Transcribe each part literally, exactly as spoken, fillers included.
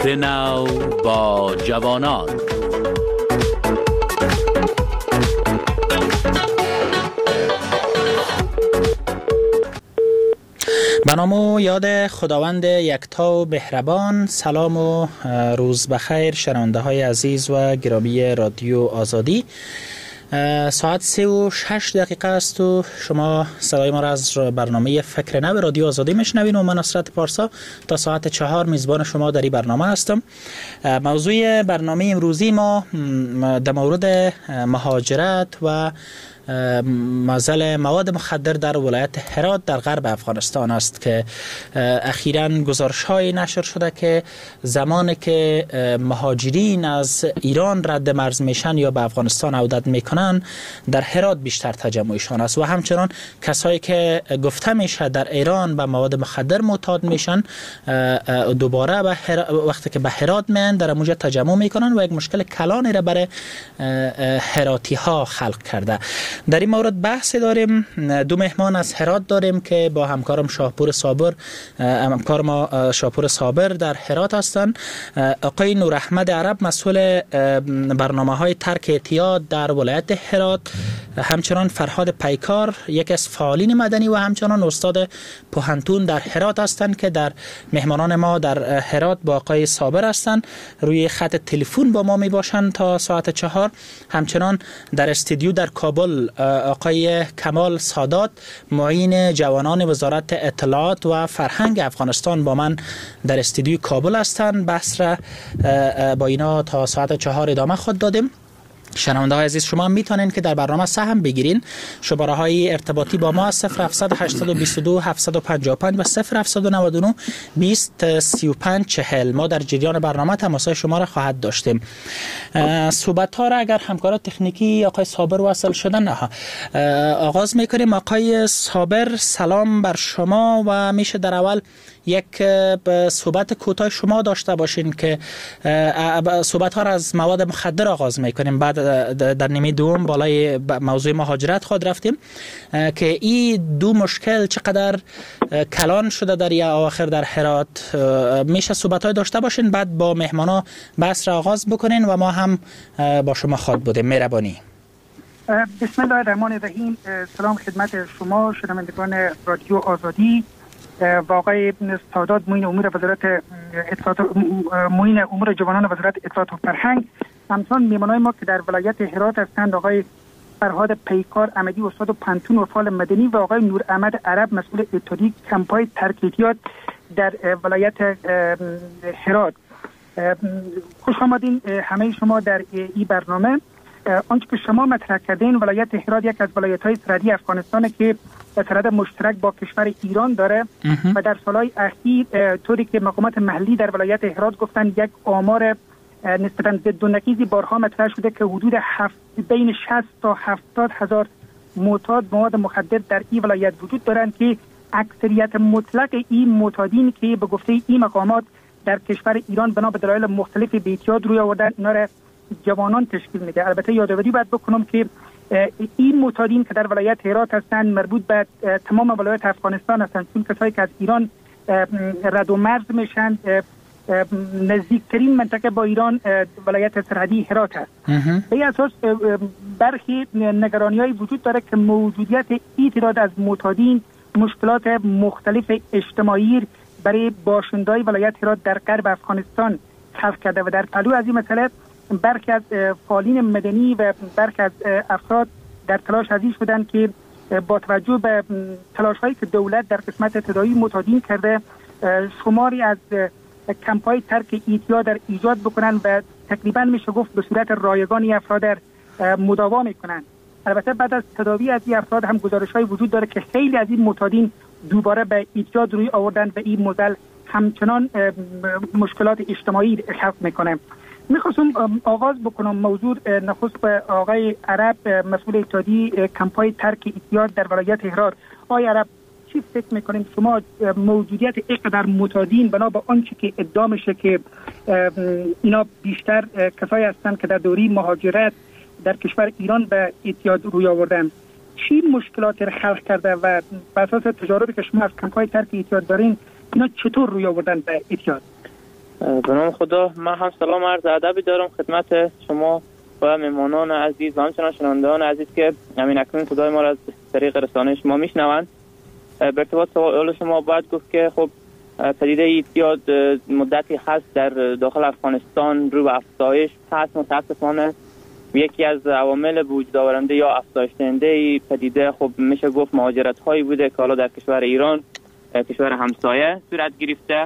نو با جوانان. به نام و یاد خداوند یکتا و مهربان. سلام و روز بخیر شنونده های عزیز و گرامی رادیو آزادی. ساعت سه و شش دقیقه است و شما صدای ما را از برنامه فکر نو رادیو آزادی میشنوین و من نصرت پارسا تا ساعت چهار میزبان شما در این برنامه هستم. موضوع برنامه امروزی ما در مورد مهاجرت و مازل مواد مخدر در ولایت هرات در غرب افغانستان است که اخیراً گزارش‌های نشر شده که زمانی که مهاجرین از ایران رد مرز میشن یا به افغانستان عودت میکنن در هرات بیشتر تجمعشان است و همچنان کسایی که گفته میشه در ایران به مواد مخدر معتاد میشن دوباره به وقتی که به هرات میان در اونجا تجمع میکنن و یک مشکل کلانی را برای هراتی ها خلق کرده. در این مورد بحث داریم. دو مهمان از هرات داریم که با همکارم شاهپور صابر همکار ما شاهپور صابر در هرات هستند. آقای نور احمد عرب مسئول برنامه‌های ترک اعتیاد در ولایت هرات، همچنان فرهاد پیکار یکی از فعالین مدنی و همچنان استاد پوهنتون در هرات هستند که در مهمانان ما در هرات با آقای صابر هستند. روی خط تلفن با ما می باشند تا ساعت چهار. همچنان در استودیو در کابل آقای کمال سادات معین جوانان وزارت اطلاعات و فرهنگ افغانستان با من در استودیو کابل هستند. بحث را با اینا تا ساعت چهار ادامه خود دادیم. شنونده های عزیز شما میتونین که در برنامه سهم بگیرین. شماره های ارتباطی با ما صفر هفتصد هشتصد و بیست و دو هفتصد و پنجاه و پنج و صفر هفتصد و نود و نه بیست سی و پنج چهل. ما در جریان برنامه تماسهای شما را خواهد داشتیم. صحبت ها را اگر همکاران تکنیکی آقای صابر وصل شدن نه آغاز میکنیم. آقای صابر سلام بر شما و میشه در اول یک صحبت کوتاه شما داشته باشین که صحبت ها را از مواد مخدر آغاز میکنیم، بعد در نیمه دوم بالای موضوع مهاجرت خود رفتیم که این دو مشکل چقدر کلان شده در یا آخر در هرات. میشه صحبت های داشته باشین بعد با مهمانا بحث را آغاز بکنین و ما هم با شما خود بودیم. مهربانی. بسم الله الرحمن الرحیم. سلام خدمت شما شنوندگان رادیو آزادی و آقای سادات معین امور وزارت اطلاعات معین امور جوانان وزارت اطلاعات و فرهنگ. همچنان میهمانان ما که در ولایت هرات هستند آقای فرهاد پیکار عمدی استاد پوهنتون و فعال مدنی و آقای نور احمد عرب مسئول اتحادیه کمپای ترک اعتیاد در ولایت هرات. خوش آمدین همه شما در این برنامه. آنچه که شما مطرح کردین، ولایت هرات یک از ولایت‌های سرحدی افغانستان که سرحد مشترک با کشور ایران داره و در سالهای اخیر طوری که مقامات محلی در ولایت هرات گفتن یک آمار نسبتاً ضد و نقیضی بارها مطرح شده که حدود هفت بین شصت تا هفتاد هزار معتاد مواد مخدر در این ولایت وجود دارند که اکثریت مطلق این معتادین که به گفته این مقامات در کشور ایران بنا به دلایل مختلف به اعتیاد روی آوردن اینا را جوانان تشکیل میده. البته یادآوری باید بکنم که این معتادین که در ولایت هرات هستند مربوط به تمام ولایت افغانستان هستند، چون کسایی که از ایران رد و مرز میشن نزدیکترین منطقه با ایران ولایت سرحدی هرات است. به این اساس برخی نگرانی‌های وجود داره که موجودیت این تعداد از معتادین مشکلات مختلف اجتماعی برای باشندگان ولایت هرات در غرب افغانستان خلق کرده و در پلو از این مسئله برخی از فعالین مدنی و برخی از افراد در تلاش ازی شدند که با توجه به تلاش‌هایی که دولت در قسمت تداوی معتادین کرده شماری از کمپای ترک اعتیاد در ایجاد بکنن و تقریبا میشه گفت به صورت رایگان افراد در مداوا میکنن. البته بعد از تداوی از این افراد هم گزارش‌های وجود داره که خیلی از این معتادین دوباره به اعتیاد روی آوردن و این مدل همچنان مشکلات اجتماعی خلق میکنه. میخواستم آغاز بکنم موضوع نخست به آقای عرب مسئول اتحادیه کمپای ترک اعتیاد در ولایت هرات. آقای عرب چی فکر میکنیم شما موجودیت اینقدر معتادین بنا به آنچه که ادعا میشه که اینا بیشتر کسایی هستند که در دوره مهاجرت در کشور ایران به اعتیاد روی آوردن، چی مشکلاتی را خلق کرده و بر اساس تجاربی که شما از کمپای ترک اعتیاد دارین اینا چطور روی آوردن به اعتیاد؟ به نام خدا. من هم سلام عرض ادب دارم خدمت شما و مهمانان عزیز و همچنان شنوندگان عزیز که همین اکنون صدای ما را از طریق رسانه شما میشنوند. به ارتباط سوال شما باید گفت که خب پدیده اعتیاد مدتی هست در داخل افغانستان رو به افزایش هست. متاسفانه یکی از عوامل وجود آورنده یا افزایش دهنده پدیده خب میشه گفت مهاجرت هایی بوده که حالا در کشور ایران، کشور همسایه صورت گرفته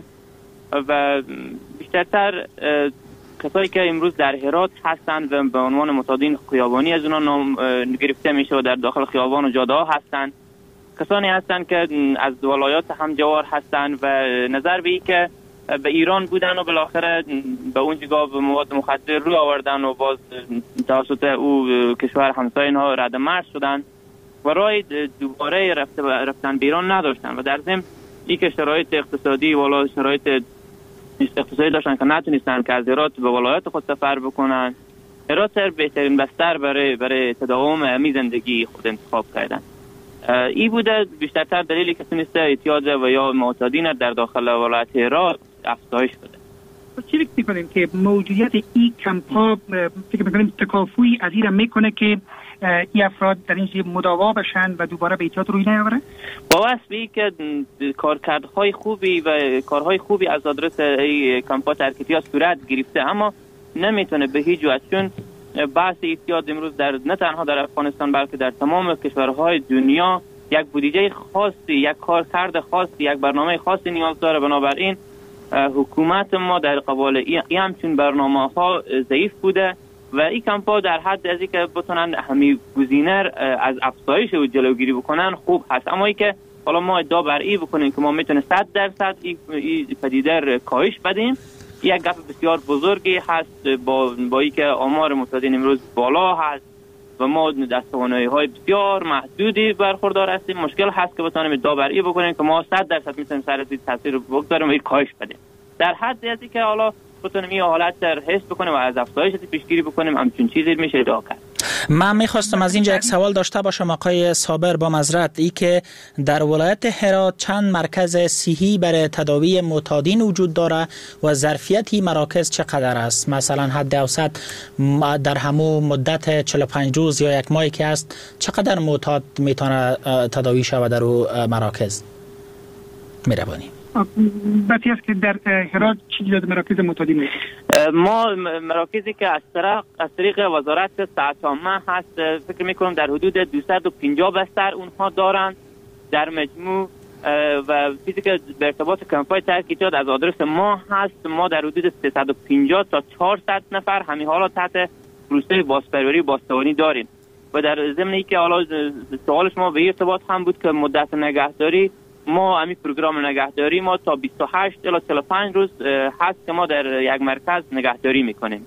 و بیشترتر کسایی که امروز در هرات هستند و به عنوان معتادین خیابانی از اونها نام گرفته میشه و در داخل خیابان و جاده ها هستند، کسانی هستند که از ولایات همجوار هستند و نظر به این که به ایران بودن و بالاخره به اونجا به مواد مخدر رو آوردن و باز توسط او کشور همسایه اینها رد مرز شدن و راه دوباره رفتن به ایران نداشتن و در ضمن این که شرایط اقتصادی والا شرایط اقتصادی داشتن که نتونستن که از هرات به ولایات خود سفر بکنن. هرات بهترین بستر برای برای تداوم می زندگی خود انتخاب کردن. این بوده بیشترتر دلیلی که تونسته اعتیاد و یا معتادین در داخل ولایت هرات افزایش بده. چی فکر می‌کنیم که موجودیت این کمپ‌ها فکر می‌کنیم تکافوی از این میکنه که این افراد در اینجا مداوا بشن و دوباره به اعتیاد روی نیاوره؟ با واسه که کارکردهای خوبی و کارهای خوبی از آدرس این کمپ‌ها ترک اعتیاد صورت گرفته، اما نمیتونه به هیچ وجه، چون بحث اعتیاد امروز در نه تنها در افغانستان بلکه در تمام کشورهای دنیا یک بودجه خاصی، یک کارکرد خاصی، یک برنامه خاصی نیاز داره. بنابراین حکومت ما در قبال این همچون برنامه ها ضعیف بوده و این کمپ‌ها در حد از اینکه بتونن همین گزینه از افزایش و جلوگیری بکنن خوب هست، اما ای که حالا ما ادعا بر این بکنیم که ما میتونه صد درصد این پدیده کاهش بدیم، یک گپ بسیار بزرگی هست با با اینکه آمار معتادین امروز بالا هست و ما از توانایی‌های بسیار محدودی برخوردار هستیم. مشکل هست که بتونیم ادعا بر این بکنیم که ما صد درصد میتونیم سر این تاثیر رو بگذاریم و این کاهش بدیم. در حد ازی که حالا بتونیم این حالت در حس بکنیم و از افزایش پیشگیری بکنیم، همچین چیزی میشه ادعا کرد. من میخواستم از اینجا یک سوال داشته باشم آقای صابر با معذرت، ای که در ولایت هرات چند مرکز صحی برای تداوی معتادین وجود داره و ظرفیت این مراکز چقدر است؟ مثلا حد اوسط در همو مدت چهل و پنج روز یا یک ماهی که است چقدر معتاد میتونه تداوی شود در او مراکز؟ مهربانی. بسی است که در هرات چی جز مراکز معتادین؟ ما مراکزی که از طریق از طریق وزارت صحت عامه هست فکر میکنم در حدود دویست و پنجاه بستر اونها دارند در مجموع و چیزی که به ارتباط کمپای ترک اعتیاد از آدرس ما هست، ما در حدود سیصد و پنجاه تا چهارصد نفر همین حالا تحت پروسه بازپروری بازتوانی داریم و در ضمن اینکه حالا سوال شما به ارتباط هم بود که مدت نگهداری، ما همین پروگرام نگهداری ما تا بیست و هشت الی چهل و پنج روز هست که ما در یک مرکز نگهداری میکنیم.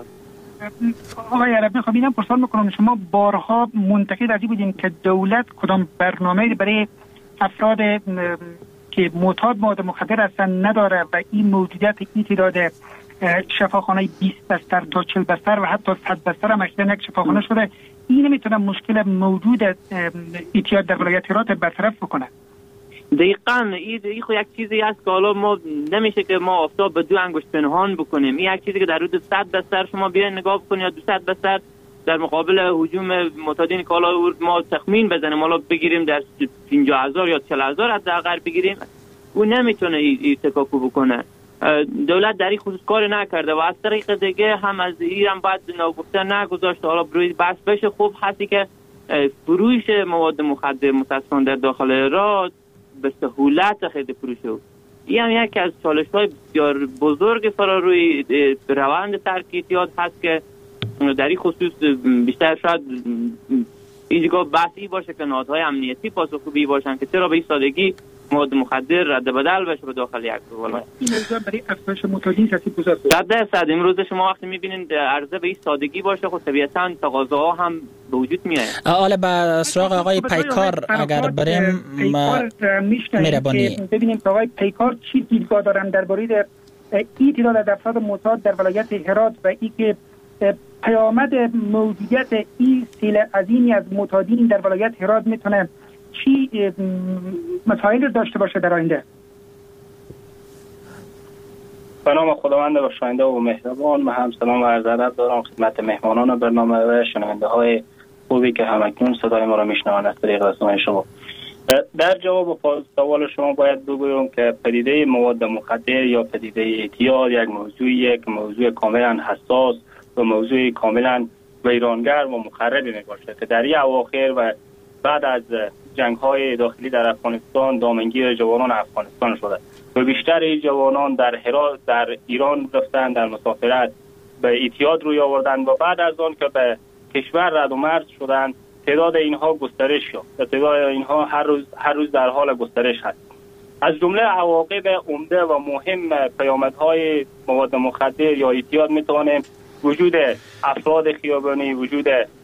آقای عربی خب اینم پرسان میکنم، شما بارها منتقد از این بودین که دولت کدام برنامه برای افراد که معتاد مواد مخدر هستن نداره و این موجودیت این تعداد شفاخانه بیست بستر تا چهل بستر و حتی صد بستر هم اخیراً یک شفاخانه شده، این نمیتونه مشکل موجود اعتیاد در ولایت هرات برطرف بکنه؟ دقیقاً این خو یک چیزی است که حالا ما نمیشه که ما آفتاب به دو انگشت پنهان بکنیم. این یک چیزی که در حدود صد بستر شما بیاین نگاه بکنید یا دویست بستر در مقابل هجوم معتادین که حالا ما تخمین بزنیم حالا بگیریم در پنجاه هزار یا چهل هزار حداقل بگیریم، اون نمیتونه این تکاپو بکنه. دولت در این خصوص کار نکرده و از طریق دیگه هم از ایران باید ناگفته نگذاشته. حالا بروی بحث بشه خوب هستی که فروش مواد مخدر متاسفانه در داخل هرات به سهولت خیلی فروشه بود. این هم یکی از چالش‌های بسیار بزرگ فراروی روند ترک اعتیاد هست که در این خصوص بیشتر شاید اینجا بحثی باشه که نهادهای امنیتی پاسخگوی باشن که چرا به این سادگی مواد مخدر رد بدل بشه به داخل یک ولایت. این موضوع برای افزایش معتادین تاثیر گذار بود. صد درصد امروز شما وقتی می‌بینید عرضه به این سادگی باشه خب طبیعتاً تقاضاها هم به وجود میاد. حالا به سراغ آقای پیکار اگر بریم مهربانی ببینیم آقای پیکار چی دیدگاه دارن درباره این تعداد افراد معتاد در ولایت هرات و اینکه پیامد موجودیت این سیل عظیمی از معتادین در ولایت هرات میتونه چی مسائل داشته باشه در آینده؟ به نام خداوند بخشاینده و مهربان. من هم سلام و عرض ادب دارم خدمت مهمانان برنامه و شنونده های خوبی که همکنون صدای ما را میشنوند از طریق رسانه شما. در جواب سوال شما باید بگویم که پدیده مواد مخدر یا پدیده اعتیاد یک موضوع یک موضوع کاملا حساس و موضوع کاملا ویرانگر و مخربی می باشد که در این اواخر و بعد از جنگ های داخلی در افغانستان دامنگیر جوانان افغانستان شده و بیشتر این جوانان در هرات در ایران رفتن، در مسافرت به اعتیاد روی آوردن و بعد از آن که به کشور رد و مرز شدند تعداد اینها گسترش یافت. تعداد اینها هر روز هر روز در حال گسترش هست. از جمله عواقب عمده و مهم پیامدهای مواد مخدر یا اعتیاد میتوانیم وجود افراد خیابانی، وجود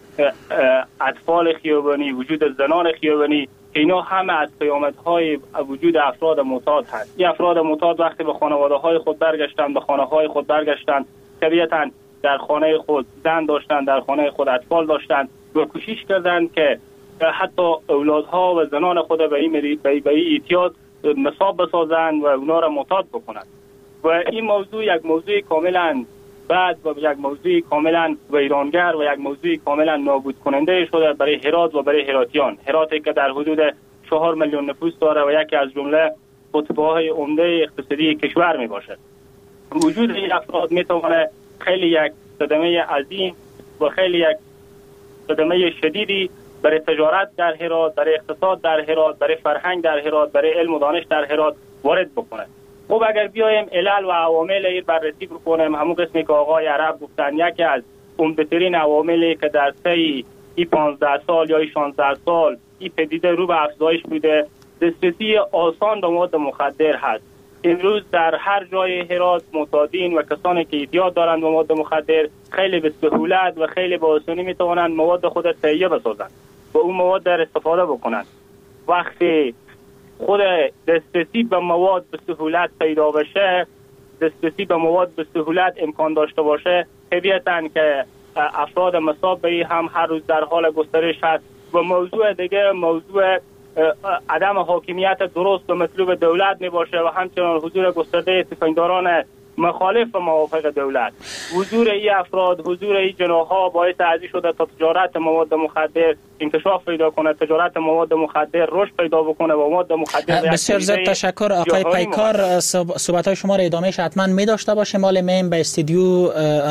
اطفال خیابانی، وجود زنان خیابانی، اینا همه از پیامدهای وجود افراد معتاد هست. این افراد معتاد وقتی به خانواده های خود برگشتن، به خانه های خود برگشتن، طبیعتاً در خانه خود زن داشتن، در خانه خود اطفال داشتن و کوشش کردند که حتی اولادها و زنان خود به این به این اعتیاد نصاب بسازند و اونا را معتاد بکنند. و این موضوع یک موضوع کاملا بعد و یک موضوع کاملا ویرانگر و یک موضوع کاملا نابود کننده شده برای هرات و برای هراتیان. هراتی که در حدود چهار میلیون نفوس داره و یکی از جمله قطب‌های عمده اقتصادی کشور می باشد. وجود این افراد می تواند خیلی یک صدمه عظیم و خیلی یک صدمه شدیدی برای تجارت در هرات، برای اقتصاد در هرات، برای فرهنگ در هرات، برای علم و دانش در هرات وارد بکنه. خب اگر بیایم علل و عوامل این بررسی بکنیم، همون قسمی که آقای عرب گفتن، یکی از عمده‌ترین عواملی که در طی این پانزده سال یا این شانزده سال این پدیده رو به افزایش بوده، دسترسی آسان به مواد مخدر هست. امروز در هر جای هرات معتادین و کسانی که اعتیاد دارند به مواد مخدر خیلی به سهولت و خیلی به آسانی میتوانند مواد خود تهیه بسازند و اون مواد در استفاده بکنند. وقتی خود دسترسی به مواد به سهولت پیدا بشه، دسترسی به مواد به سهولت امکان داشته باشه، طبیعتاً که افراد مصاب به هم هر روز در حال گسترش هست. و موضوع دیگه موضوع عدم حاکمیت درست و مطلوب دولت می باشه و همچنان حضور گسترده تفنگداران مخالف و موافق دولت. حضور این افراد، حضور این جناح‌ها باعث ازی شده تا تجارت مواد مخدر انکشاف پیدا کنه، تجارت مواد مخدر رشد پیدا بکنه و مواد مخدر. بسیار زیاد تشکر آقای پیکار. صحبت‌های شما را ادامهش حتما می داشته باشیم. مال میم به استودیو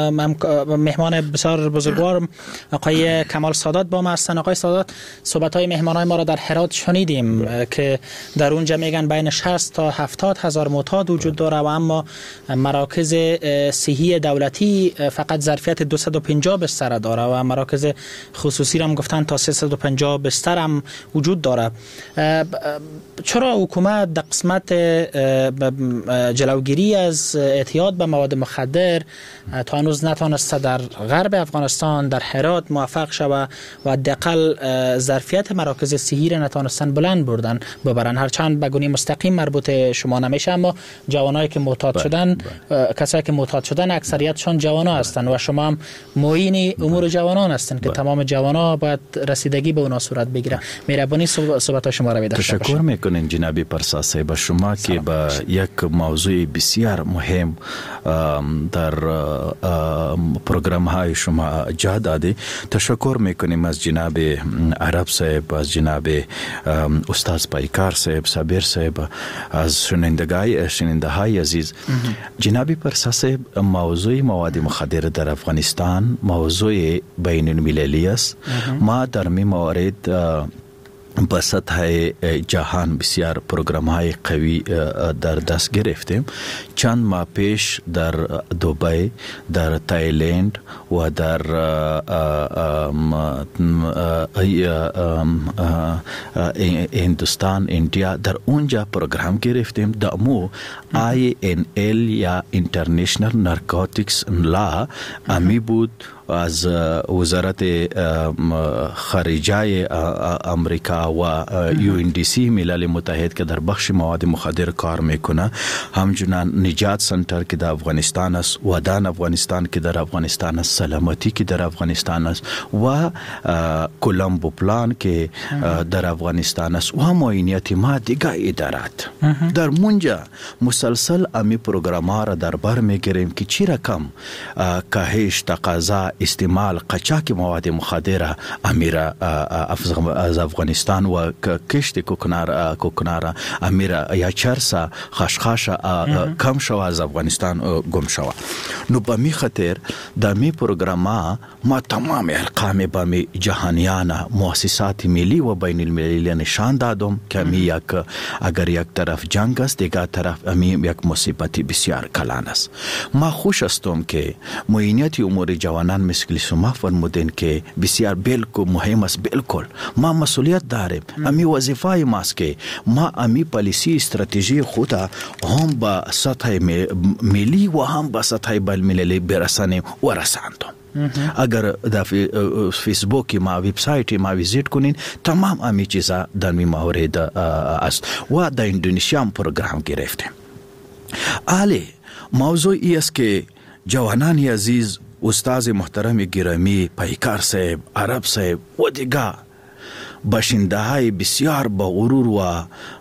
مهمان بسیار بزرگوار آقای کمال سادات با ما هستن. آقای سادات، صحبت‌های مهمانای ما را در هرات شنیدیم که در اونجا میگن بین شصت تا هفتاد هزار معتاد وجود داره و اما مراکز صحی دولتی فقط ظرفیت دویست و پنجاه بستر داره و مراکز خصوصی هم گفتن تا سیصد و پنجاه بستر هم وجود داره. چرا حکومت در قسمت جلوگیری از اعتیاد به مواد مخدر تا هنوز نتونسته در غرب افغانستان در هرات موفق شود و حداقل ظرفیت مراکز صحی را نتونستن بلند بردن ببرن؟ هرچند به گونه مستقیم مربوط شما نمیشه، اما جوانایی که معتاد شدن، کسایی که معتاد شدن اکثریتشون جوانا هستند و شما هم معین امور جوانان هستند که تمام جوانا باید رسیدگی به اونا صورت بگیره. مهربانی صحبت شما را داشته تشکر میکنیم جناب پرسا صاحب شما که با یک موضوع بسیار مهم در پروگرام های شما جا داده. تشکر میکنیم از جناب عرب صاحب، از جناب استاد پیکار صاحب، صابر صاحب، از شنوندگان شنونده های عزیز. جناب پرسا صاحب، موضوع مواد مخدر در افغانستان موضوع بین المللی است. ما در می موارد به سطح جهان بسیار پروگرام های قوی در دست گرفتیم. چند ماه پیش در دبی، در تایلند و در هندوستان، اندیا، در اونجا پروگرام گرفتیم. دامو آی ان ال یا اینترنشنل نارکوتیکس لا امی بود از وزارت خارجه امریکا و یو ان دی سی ملل متحد که در بخش مواد مخدر کار میکنه، همچنین نجات سنتر که در افغانستان است، ودان افغانستان که در افغانستان است، سلامتی که در افغانستان است و کولمبو پلان که در افغانستان است و معاینات ما دیگه ادارات در منجا مسلسل امی پروگرام را در بر میگیریم که چی رقم کاهش تقاضا استعمال قاچاق مواد مخدر امیر از افغانستان و کشت کوکنار کوکنار امیر یا چرسا خشخاش کم شو از افغانستان گم شو. نو به می خاطر در می پروگرام ما تمام ارقام به می جهانیانه مؤسسات ملی و بین المللی نشان دادم که می یک اگر یک طرف جنگ است دیگر طرف می یک مصیبتی بسیار کلان است. ما خوش هستم که معاینات امور جوانان مثل شما فرمودین که بسیار بالکل مهم است. بالکل ما مسئولیت داریم. امی وظیفه ماست که ما امی پالیسی استراتژی خود هم با سطح ملی و هم با سطح بین المللی برسانیم و رساندم. اگر در فیسبوک ما وبسایت ما ویزیت کنین تمام امی چیزا در می مورد است و در اندونزیا هم پروگرام گرفتیم. آلی موضوع ای است که جوانان عزیز، استاد محترم گرامی پیکار صاحب، عرب صاحب و دیگر باشنده های بسیار با غرور و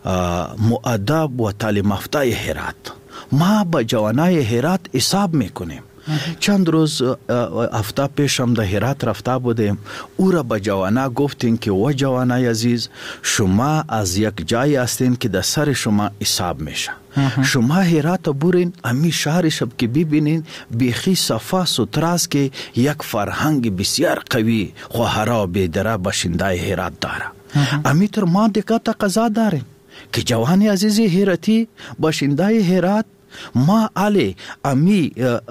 مؤدب و تعلیم یافته هرات، ما با جوانای هرات حساب میکنیم. چند روز هفته پیش هم در هرات رفته بودیم، او را به جوانا گفتیم که و جوانای عزیز شما از یک جایی هستین که در سر شما حساب میشه. شما هرات برین امی شهر شب که ببینین بیخی صفا سوتراست که یک فرهنگ بسیار قوی خواهرا بیدره باشنده هرات داره. امی تر ما دقت تقاضا داریم که جوانی عزیز هراتی باشنده هرات ما علی امی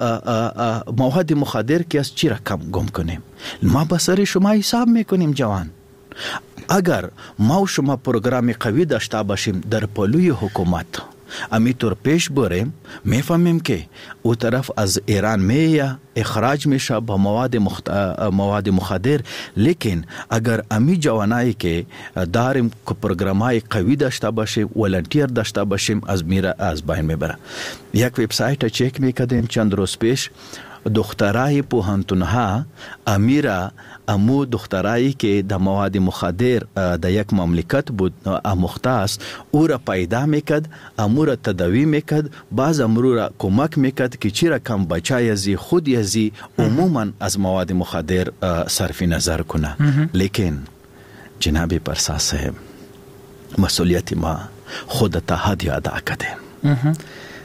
مواد مخدر که از چی رقم گم کنیم، ما بسر شما حساب میکنیم. جوان اگر ما و شما پروگرام قوی داشته باشیم در پلوی حکومت امی طور پیش بریم، میفهمیم که او طرف از ایران میه اخراج میشه با مواد مخت... مواد مخدر. لیکن اگر امی جوانایی که داریم که پروگرامای قوی داشته باشیم، ولنتیر داشته باشیم، از میره از بین میبره. یک وبسایت چک میکردیم چند روز پیش، دخترای پوهنتونها امیرا امو دخترایی که در مواد مخدر در یک مملکت بود آموخته است، او را پیدا میکرد، امو را تداوی میکرد، بعض امرو را کمک میکرد که چی رقم بچه ازی خود ازی عموما از مواد مخدر صرف نظر کنه. لیکن جناب پرسا صاحب، مسئولیت ما خود تحدی ادا کردیم.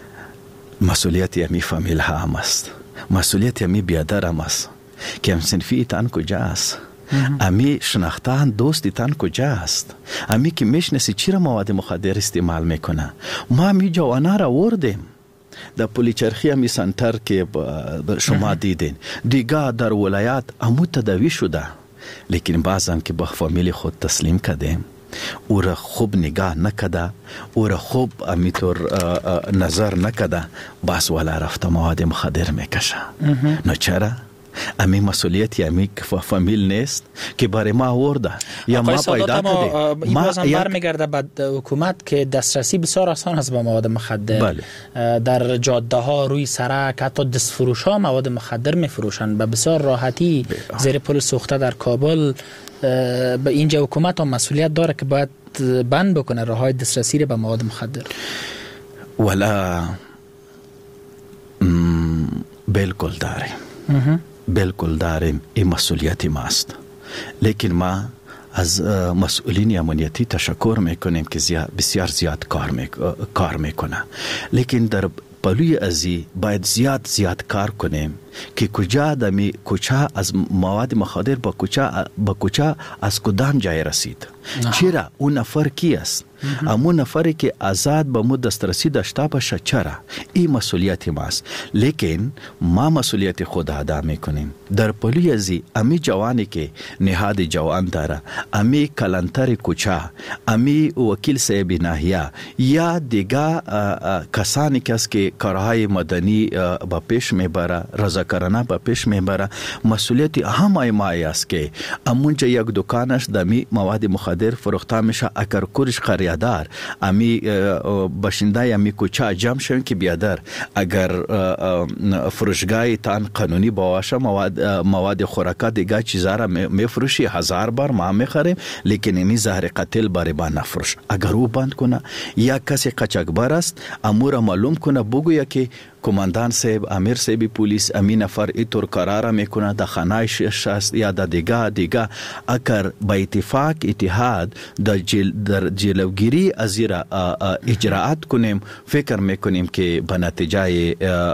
مسئولیت امی فامیل ها هم است، مسئولیت امی بیادر هم است که هم سنفی تان کجا است، امی شناختان دوستی تان کجا است، امی که میشنسی چرا مواد مخدر استعمال میکنه. ما امی جوانا را وردیم در پلیچرخی امی سنتر که شما دیدین، دیگه در ولایات امو تداوی شده، لیکن بعضم که با فامیل خود تسلیم کردیم، او را خوب نگاه نکده، او را خوب امیطور نظر نکده، بس والا رفته مواد مخدر میکشه. نو چرا؟ امی مسئولیتی امی فامیل نیست که برای ما آورده یا ما پیدا کده. این بازم برمیگرده به حکومت که دسترسی بسیار آسان است به مواد مخدر. بله. در جاده ها، روی سرک، حتی دست فروش ها مواد مخدر میفروشن به بسیار راحتی زیر پل سوخته در کابل. به اینجا حکومت هم مسئولیت داره که باید بند بکنه راههای دسترسی به مواد مخدر. ولا بالکل داریم، بالکل داریم، این مسئولیت ماست. لیکن ما از مسئولین امنیتی تشکر میکنیم که زیاد بسیار زیاد کار میک... کار میکنه، لیکن در پلوی ازی باید زیاد زیاد کار کنیم که کجا دمی کجا از مواد مخدر با کجا با کجا از کدام جای رسید. چرا اون نفر کی است؟ امون نفری که آزاد به مو دسترسی داشته باشه. چرا؟ این مسئولیت ماست. لیکن ما مسئولیت خود ادا میکنیم در پلوی ازی امی جوانی که نهاد جوان داره، امی کلانتر کوچا، امی وکیل صاحب ناحیه یا دیگه کسانی که کارهای مدنی با پیش میبره، رضا محاکرانه به پیش میبره. مسئولیت همه ما است که امونجا یک دکانش دمی مواد مخدر فروخته میشه، اگر کورش قریادار امی باشنده امی کوچه جمع شون که بیادر اگر فروشگاه تان قانونی باشه مواد مواد خوراکه دیگه چیزا را میفروشی، هزار بار ما میخریم لیکن امی زهر قتل برای با نفروش. اگر او بند کنه یا کسی قاچاقبر است امور معلوم کنه، بگویه که کماندان صاحب، امیر صاحب پلیس امین نفر اینطور قرار میکنه در خانه شست یا در دیگه دیگه، اگر با اتفاق اتحاد در جل در جلوگیری از زیر اجراعات کنیم، فکر میکنیم که به نتیجه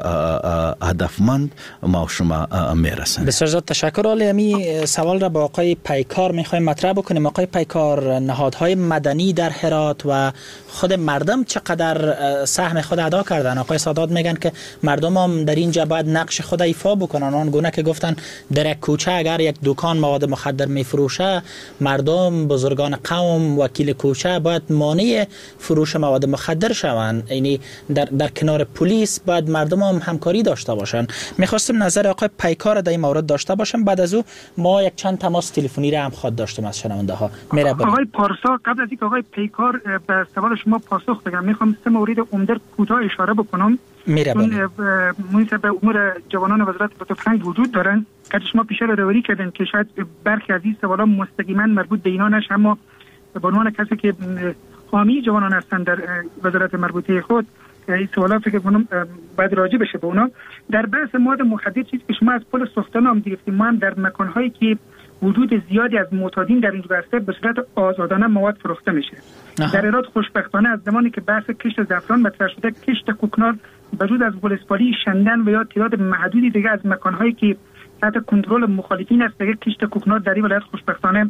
هدفمند ما شما میرسیم. بسیار زیاد تشکر. عالی، امی سوال را با آقای پیکار میخوایم مطرح بکنیم. آقای پیکار، نهادهای مدنی در هرات و خود مردم چقدر سهم خود ادا کردن؟ آقای سادات میگن که مردم هم در اینجا باید نقش خود ایفا بکنن. آن گونه که گفتن در یک کوچه اگر یک دکان مواد مخدر میفروشه، مردم، بزرگان قوم، وکیل کوچه باید مانع فروش مواد مخدر شوند. یعنی در در کنار پلیس باید مردم هم همکاری داشته باشن. میخواستم نظر آقای پیکار در این مورد داشته باشم. بعد از او ما یک چند تماس تلفنی را هم خواهد داشتیم از شنونده ها. میره آقای پارسا، قبل از اینکه آقای پیکار به سوال شما پاسخ بدم، میخوام سه مورد عمده کوتاه اشاره بکنم. میره اون مناسب به امور جوانان وزارت تفنگ وجود دارن که شما پیش رو روری کردن که شاید برخی از این سوالا مستقیما مربوط به اینا نشه، اما به عنوان کسی که حامی جوانان هستن در وزارت مربوطه خود این سوالا فکر کنم باید راجع بشه به اونا. در بحث مواد مخدر چیزی که شما از پل سوختن هم گرفتیم، ما هم در مکان‌هایی که وجود زیادی از معتادین در اینجا هست به صورت آزادانه مواد فروخته میشه. در هرات خوشبختانه از زمانی که بحث کشت زعفران مطرح شده، کشت کوکنار وجود از ولسوالی شندن و یا تعداد محدودی دیگه از مکان‌هایی که تحت کنترل مخالفین است دیگه کشت کوکنار در این ولایت خوشبختانه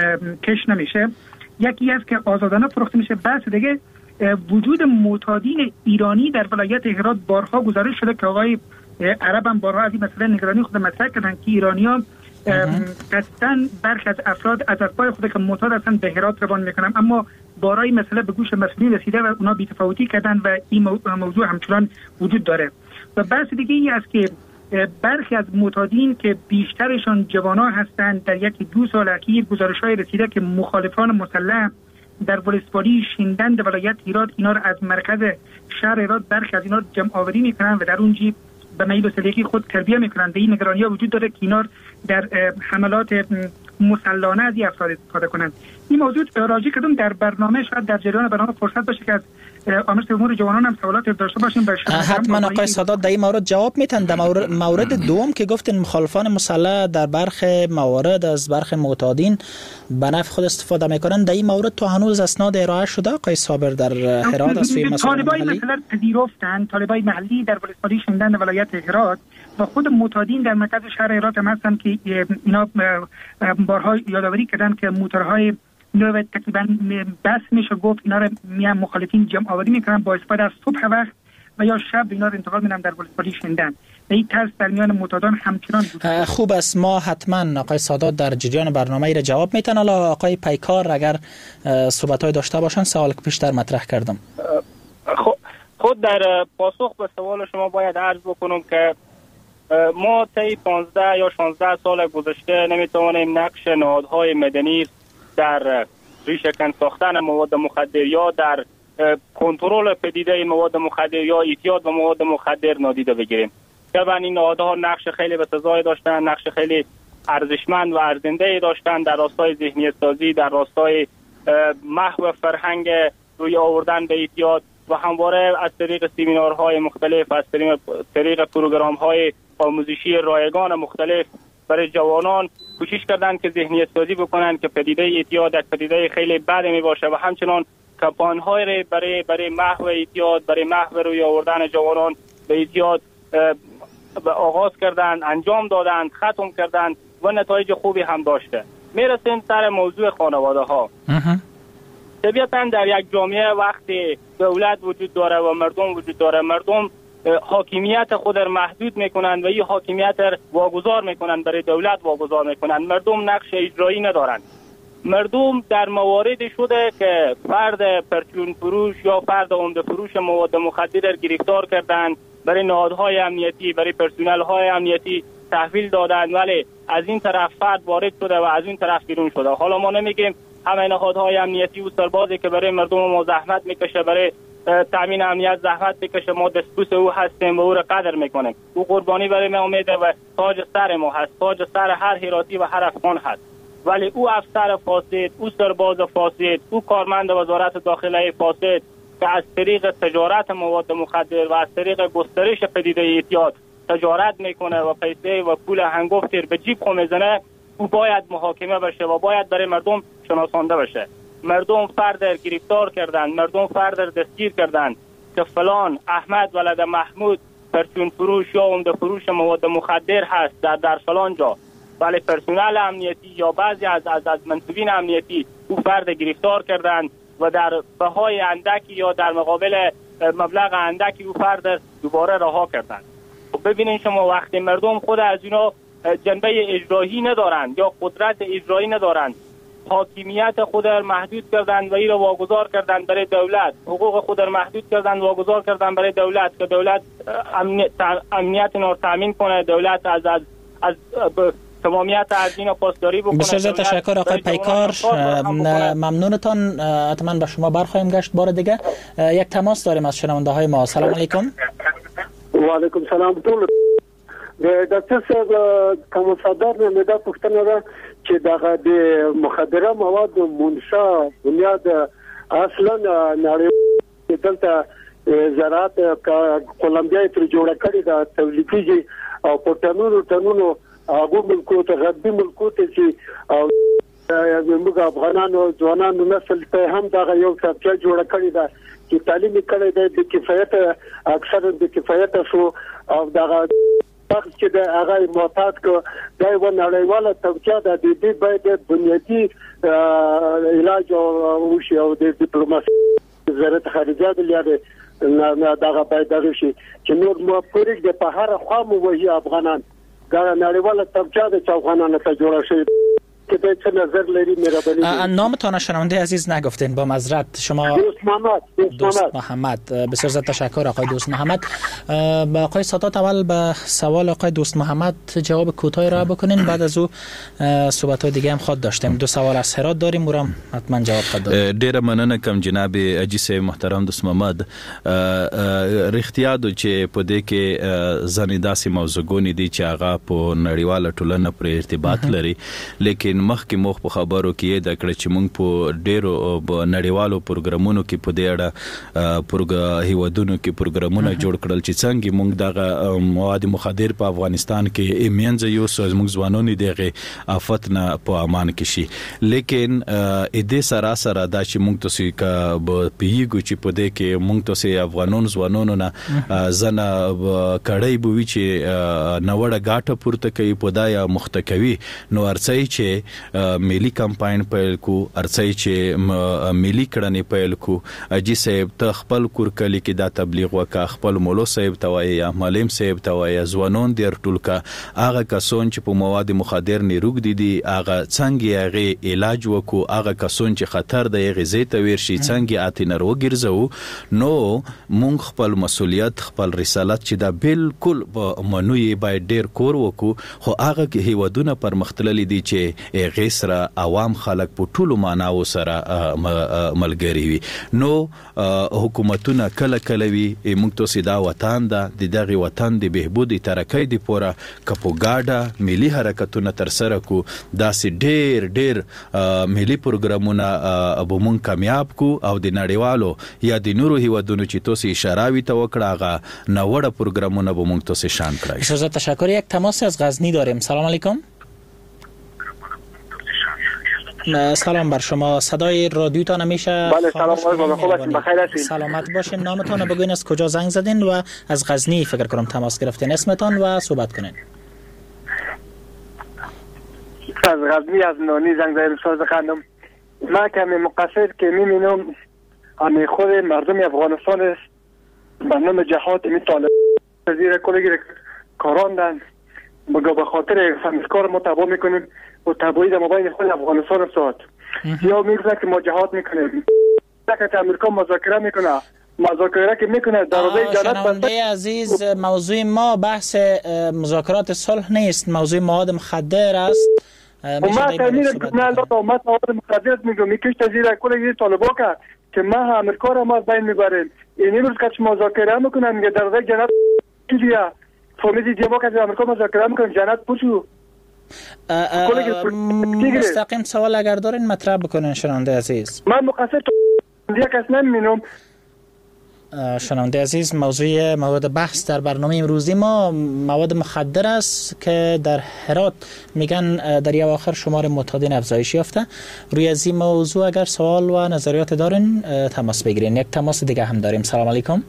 کش نمیشه. یکی از که آزادانه فروخته میشه. بحث دیگه وجود معتادین ایرانی در ولایت هرات بارها گزارش شده که آقای عرب هم بارها از این مسئله نگرانی خود مطرح کردن که ایرانی‌ها قصداً برخی از افراد از اتباع خود که معتاد هستن به هرات روان میکنن، اما بارای مسئله به گوش مسئولین رسیده و اونا بی‌تفاوتی کردن و این موضوع همچنان وجود داره. و بحث دیگه این است که برخی از معتادین که بیشترشان جوانان هستند در یکی دو سال اخیر گزارش‌های رسیده که مخالفان مسلح در ولسوالی شیندند ولایت هرات اینا رو از مرکز شهر هرات برخی از اینا جمع آوری میکنن و در اونجا به میل و سلیقه خود تربیه میکنن. به این نگرانی‌ها وجود داره که اینا در حملات مسلحانه از این افراد استفاده کنند. این موضوع راجع کردم در برنامه، شاید در جریان برنامه فرصت باشه که از آمر امور جوانان هم سوالات داشته باشیم. حتما آقای سادات در این مورد جواب میتن. در مورد, مورد دوم که گفتین مخالفان مسلح در برخی موارد از برخی معتادین به نفع خود استفاده میکنن، در این مورد تو هنوز اسناد ارائه شده آقای صابر در هرات از سوی مسئولین محلی؟ طالبای مثلا پذیرفتن، طالبای محلی در ولسوالی شیندن ولایت هرات و خود معتادین در مرکز شهر هرات هم هستن که اینا بارها یادآوری کردن که موتورهای نو تقریبا بس میشه گفت اینا رو میان مخالفین جمع آوری میکنن با استفاده از صبح وقت و یا شب اینا رو انتقال میدن در ولسوالی شیندن. این ترس در میان معتادان همچنان بود. خوب است، ما حتما آقای سادات در جریان برنامه ای را جواب میتن. حالا آقای پیکار اگر صحبت‌های داشته باشن سوال که پیشتر مطرح کردم. خود در پاسخ به سوال شما باید عرض بکنم که ما طی پانزده یا شانزده سال گذشته نمیتوانیم نقش نهادهای مدنی در ریشه‌کن ساختن مواد مخدر یا در کنترل پدیده مواد مخدر یا اعتیاد به مواد مخدر نادیده بگیریم. طبعا این نهادها نقش خیلی بسزایی داشتن، نقش خیلی ارزشمند و ارزنده داشتن در راستای ذهنیت سازی، در راستای محو فرهنگ روی آوردن به اعتیاد و همواره از طریق سمینارهای مختلف، از طریق پروگرام‌های آموزشی رایگان مختلف برای جوانان کوشش کردن که ذهنیت سازی بکنن که پدیده اعتیاد یک پدیده خیلی بد می باشه و همچنان کمپاین‌های برای برای محو اعتیاد، برای محو روی آوردن جوانان به اعتیاد آغاز کردن، انجام دادن، ختم کردن و نتایج خوبی هم داشته. میرسیم سر موضوع خانواده ها. طبیعتاً در یک جامعه وقتی دولت وجود داره و مردم وجود داره، مردم حاکمیت خود را محدود میکنند و این حاکمیت را واگذار میکنند برای دولت واگذار میکنند. مردم نقش اجرایی ندارند. مردم در مواردی شده که فرد پرچون فروش یا فرد عمده فروش مواد مخدر را گرفتار کردند، برای نهادهای امنیتی، برای پرسنل های امنیتی تحویل دادن، ولی از این طرف فرد وارد شده و از این طرف بیرون شده. حالا ما نمیگیم همه نهادهای امنیتی و سربازی که برای مردم ما زحمت میکشه، برای تامین امنیت زحمت میکشه، ما دستبوس او هستیم و او را قدر میکنیم. او قربانی برای ما امیده و تاج سر ما هست، تاج سر هر هراتی و هر افغان هست. ولی او افسر فاسد، او سرباز فاسد، او کارمند وزارت داخله فاسد که از طریق تجارت مواد مخدر و از طریق گسترش پدیده اعتیاد تجارت میکنه و پیسه و پول هنگفت به جیب خو میزنه، او باید محاکمه بشه و باید برای مردم شناسانده بشه. مردم فرد گرفتار کردن، مردم فرد دستگیر کردن که فلان احمد ولد محمود پرچون فروش یا عمده فروش مواد مخدر هست در در فلان جا، ولی پرسنل امنیتی یا بعضی از از, از منصبین امنیتی او فرد گرفتار کردن و در بهای اندکی یا در مقابل مبلغ اندکی او فرد دوباره رها کردن. ببینین شما وقتی مردم خود از اینا جنبه اجرایی ندارند یا قدرت اجرایی ندارند، حاکمیت خود را محدود کردند و این را واگذار کردند برای دولت، حقوق خود را محدود کردند و واگذار کردند برای دولت که دولت امنیت امنیت را تامین کنه، دولت از از از تمامیت ارزین و پاسداری بکنه. بسیار تشکر آقای پیکار، ممنونتان. حتما به شما برخواهیم گشت بار دیگه. یک تماس داریم از شنونده های ما. سلام علیکم. و علیکم سلام. ټول د دکتر صاحب کوم صدر نه مده پښتنه ده چې دغه د مخدره مواد منشا بنیاد اصلا نړۍ دلته زراعت کولمبیا تر جوړه کړې ده تولیدي او پټانونو ټانونو هغه ملکو ته غربي ملکو ته چې او موږ افغانانو ځوانانو نسل ته هم دغه یو څه جوړه کړې ده چې تعلیم کړي د کفایت اکثر د کفایت شو او دغه وخت چې د هغه معتاد کو دای و نړیواله توجیه د دې باید بنیادی علاج او شی او د ډیپلوماسي وزارت خارجه د لري نه دغه باید دغه شي چې نور مو پرېږ د په هر خوا مو وهي افغانان دا نړیواله توجیه د افغانانو ته جوړه شي. نامتان شنونده عزیز نگفتین با معذرت. شما دوست محمد. دوست محمد. بسیار زیاد تشکر آقای دوست محمد. با آقای سادات اول به سوال آقای دوست محمد جواب کوتاهی را بکنین، بعد از او صحبت های دیگه هم خود داشتیم. دو سوال از هرات داریم، اورم حتما جواب خود دادیم. ډیره مننه کوم جناب اجیس محترم دوست محمد. رښتیا د چې په دې کې ځنې داسې موضوعګونې دي چې هغه په نړیواله ټولنه پر ارتباط لري، لیکن مخکې مخ په خبرو کې د کړه چې موږ په ډیرو نړیوالو پروګرامونو کې په دې اړه پروګرام هیوادونو کې پروګرامونه جوړ کړل چې څنګه موږ دغه مواد مخدر په افغانستان کې ایمنځ یو سوز موږ ځوانونه دغه آفت نه په امان کې شي. لیکن ا دې سره سره دا چې موږ تاسو کا پیګو چې په دې کې موږ تاسو افغانون ځوانونو نه زنه کړای بوي چې نوړه غاټه پورته کوي په دایا مختکوي نو ارڅي چې ملي کمپاین پیل کو، ارڅي چې ملي کړنې پیل کو. اجي صاحب ته خپل کور کلی کې دا تبلیغ وکا، خپل مولو صاحب توای یا معلم صاحب توای ځوانون دیر ټول کا هغه کسون چې په مواد مخدر نه روګ دي دي هغه څنګه هغه علاج وکو، هغه کسون چې خطر د غذای ته ورشي څنګه اتینر وګرځو. نو مونږ خپل مسولیت خپل رسالت چې دا بالکل منوي باید ډیر کور وکو، خو هغه کې هیوادونه پر مختللي دي چې غیسره عوام خلک په ټولو معناو سره ملګری وي. نو حکومتونه کله کله وي موږ ته سیدا وطن دا د دغه وطن د بهبود ترقۍ د پوره کپوګاډا ملي حرکتونه تر سره کو، داسې ډیر ډیر ملي پروګرامونه به مونږ کامیاب کو او د نړیوالو یا د نورو هیوادونو چې تاسو اشاره وی تو کړه هغه نوړه پروګرامونه به مونږ تاسو شان کړئ. شکر تشکر. یک تماس از غزنی داریم. سلام علیکم. سلام بر شما. صدای رادیوتان نمیشه؟ بله سلام علیکم. خوب هستید؟ بخیر هستید؟ سلامت باشین. نامتون بگوین، از کجا زنگ زدین و از غزنی فکر کنم تماس گرفتین، اسمتون و صحبت کنین. از غزنی از نانی زنگ زدم استاد خانم. من کمی مقصر که میبینم همه خود مردم افغانستان است برنامه جهاد می طالب زیر کلگی کاراندن بگا به خاطر فهمسکار ما تبا میکنیم و تبایی در مبین خود افغانستان استاد یا میگذن که ما جهاد میکنیم که امریکا مذاکره میکنه مذاکره که میکنه دروازه جنت شنونده عزیز، موضوع ما بحث مذاکرات صلح نیست، موضوع مواد مخدر است. ما تامین نه لا ما مواد مخدر میگم میکش تزیر کل یه طالبا که ما امریکا را ما بین میبریم. این روز که مذاکره میکنن میگه دروازه جنت کیه فهمیدی دیما که امریکا مذاکره میکنن جنت پوچو. مستقیم سوال اگر دارین مطرح بکنین شنونده عزیز. من مقصر دیگه کس نمی‌بینم. شنونده عزیز، موضوع مواد بحث در برنامه امروزی ما مواد مخدر است که در هرات میگن در یه آخر شمار معتادین افزایش یافته. روی از این موضوع اگر سوال و نظریات دارین تماس بگیرین. یک تماس دیگه هم داریم. سلام علیکم.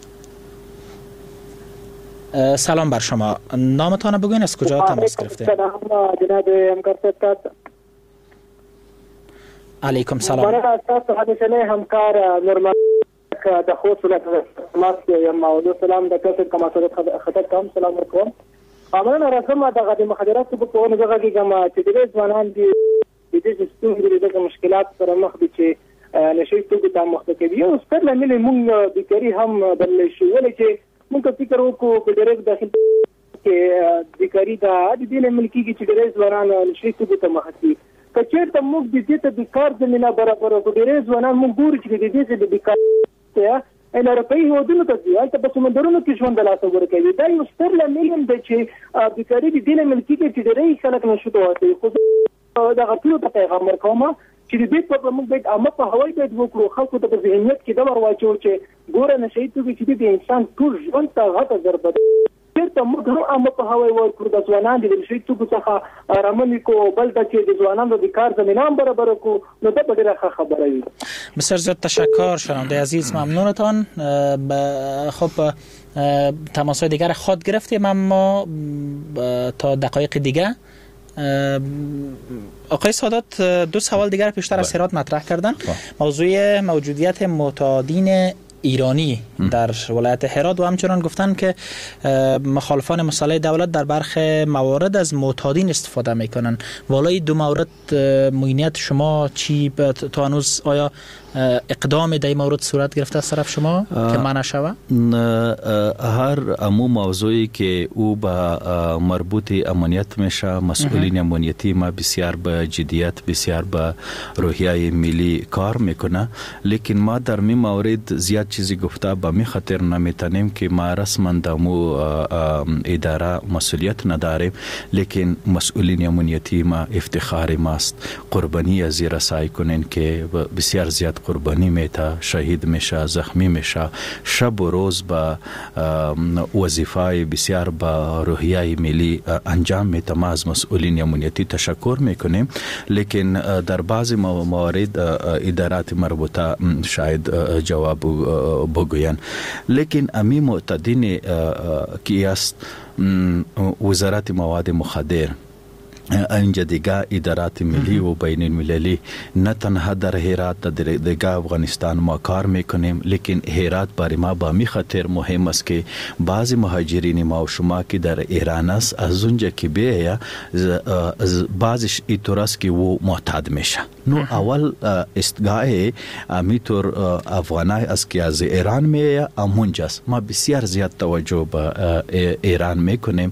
سلام بر شما. نامتان بگوین، از کجا تماس گرفتین؟ سلام جناب همکار صاحب. علیکم سلام. من تاسو حدیثنه همکار نورمال د خوست ولایت تماس یم او سلام د کسب کما سره خطر کوم. سلام علیکم. امرنا راځم دا د مخدرات په کومه ځای کې کوم چې د ځوانان دي د دې ستونزې د مشکلات سره مخ دي چې نشي توګه د مخ ته کوي او ستر لامل مونږ د کری هم بل شي ولې چې مونږ فکر وکړو په ډېر داخل کې د کری دا د دې لامل کې چې د ځوانان نشي توګه ته مخ دي کچېر ته موږ د دې ته د کار زمينه برابر کړو. ډېر ځوانان موږ ګورو چې د دې څخه د کار ته ان اروپאי هودونو ته ځي هلته په سمندرونو کې ژوند لاسه ورکوي. دا یو ستر لامل دی چې د کاري د دې لامل کې چې ډېر خلک نشو تواتي. خو دا غوښتنه ته پیغام ورکوم چې د دې په موږ باید عامه په هوای باید وکړو. خلکو ته په ذهنیت کې دا ورواچو چې ګوره نشي ته چې د انسان ټول ژوند ته غټه ضربه ته موږ هم عامه په هوای ورکړو. د ځوانان د نشي ته څخه رامنې کو بل چې د ځوانانو د کار زمينه برابر کو نو دا ډېره ښه خبره وي. بسیار زیاد تشکر شنونده عزیز، ممنونتان. خب تماس‌های دیگر خود گرفتیم اما تا دقایق دیگه آقای سادات دو سوال دیگر پیشتر از هرات مطرح کردن. موضوع موجودیت معتادین ایرانی در ولایت هرات و همچنان گفتن که مخالفان مسئله دولت در برخی موارد از معتادین استفاده میکنن. والای دو مورد معینیت شما چی؟ تا هنوز آیا اقدام در این مورد صورت گرفته از طرف شما که منع شوه؟ هر امو موضوعی که او با مربوط امنیت میشه، مسئولین امنیتی ما بسیار با جدیت بسیار با روحیه ملی کار میکنه، لیکن ما در می مورد زیاد چیزی گفته با می خاطر نمیتونیم که ما رسما دمو اداره مسئولیت نداریم، لیکن مسئولین امنیتی ما افتخار ماست. قربانی از رسای کنین که بسیار زیاد قربانی میته، شهید میشه، زخمی میشه، شب و روز با وظیفه بسیار با روحیه ملی انجام میته. ما از مسئولین امنیتی تشکر میکنیم، لیکن در بعض موارد ادارات مربوطه شاید جواب بگوین. لیکن امی معتادین کی است وزارت مواد مخدر اینجا دیگه ادارات ملی و بین المللی نه تنها در هرات در دیگه افغانستان ما کار میکنیم، لیکن هرات برای ما با می خاطر مهم است که بعضی مهاجرین ما و شما که در ایران است از اونجا که بیاید بعضیش اینطور است که او معتاد میشه. نو اول استگاه میطور افغانای است که از ایران میاید امونجاست. ما بسیار زیاد توجه به ایران میکنیم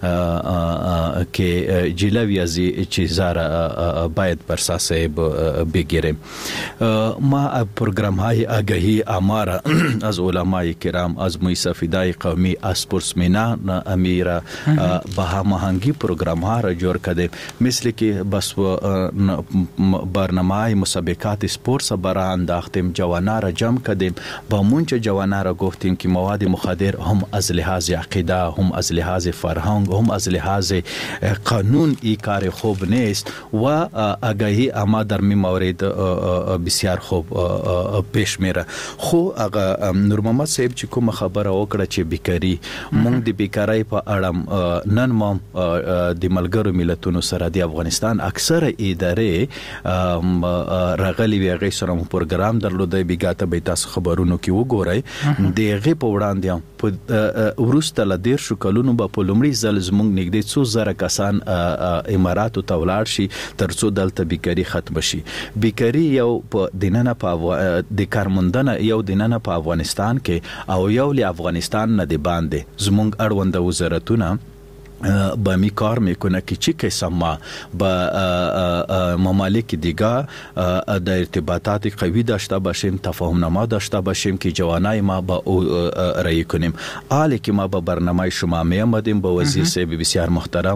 که جلوی از چیزا را باید برساسه بگیریم. ما پروگرام های آگاهی آمار از علمای کرام، از مؤسسه فدای قومی، از سپورتسمنان امیر با هماهنگی پروگرام ها را جور کردیم، مثل که بس برنامه مسابقات سپورت برا انداختیم، جوانا را جمع کردیم، با منچ جوانا را گفتیم که مواد مخدر هم از لحاظ عقیده، هم از لحاظ فرهنگ، هم از لحاظ قانون ای کار خوب نیست و آگاهی اما در می مورد بسیار خوب پیش میره. خو اگه نور محمد صاحب چې کوم خبره وکړه چې بیکاری، مونږ د بیکاری په اړه نن مم د ملګرو ملتونو سره د افغانستان اکثره ادارې راغلی وی هغه سره مو پروګرام درلوده بیګه ته به تاسو خبرونو کې وګورئ دغه په وړاندې په ورسته ل ډیر شو کلونو په لومړي ځل زموږ نږدې څو زره کسان اماراتو ته ولاړ شي ترڅو دلته بیکاری ختم شي. بیکاری یو په دیننه په د کارموندنه یو دیننه په افغانستان کې او یو له افغانستان نه دی باندې زموږ اړوند وزارتونه با می کار میکنه که چی قسم ما با ممالک دیگه در ارتباطات قوی داشته باشیم، تفاهم نما داشته باشیم که جوانای ما با او رای کنیم. حالی که ما با برنامه شما می آمدیم با وزیر صاحب بسیار محترم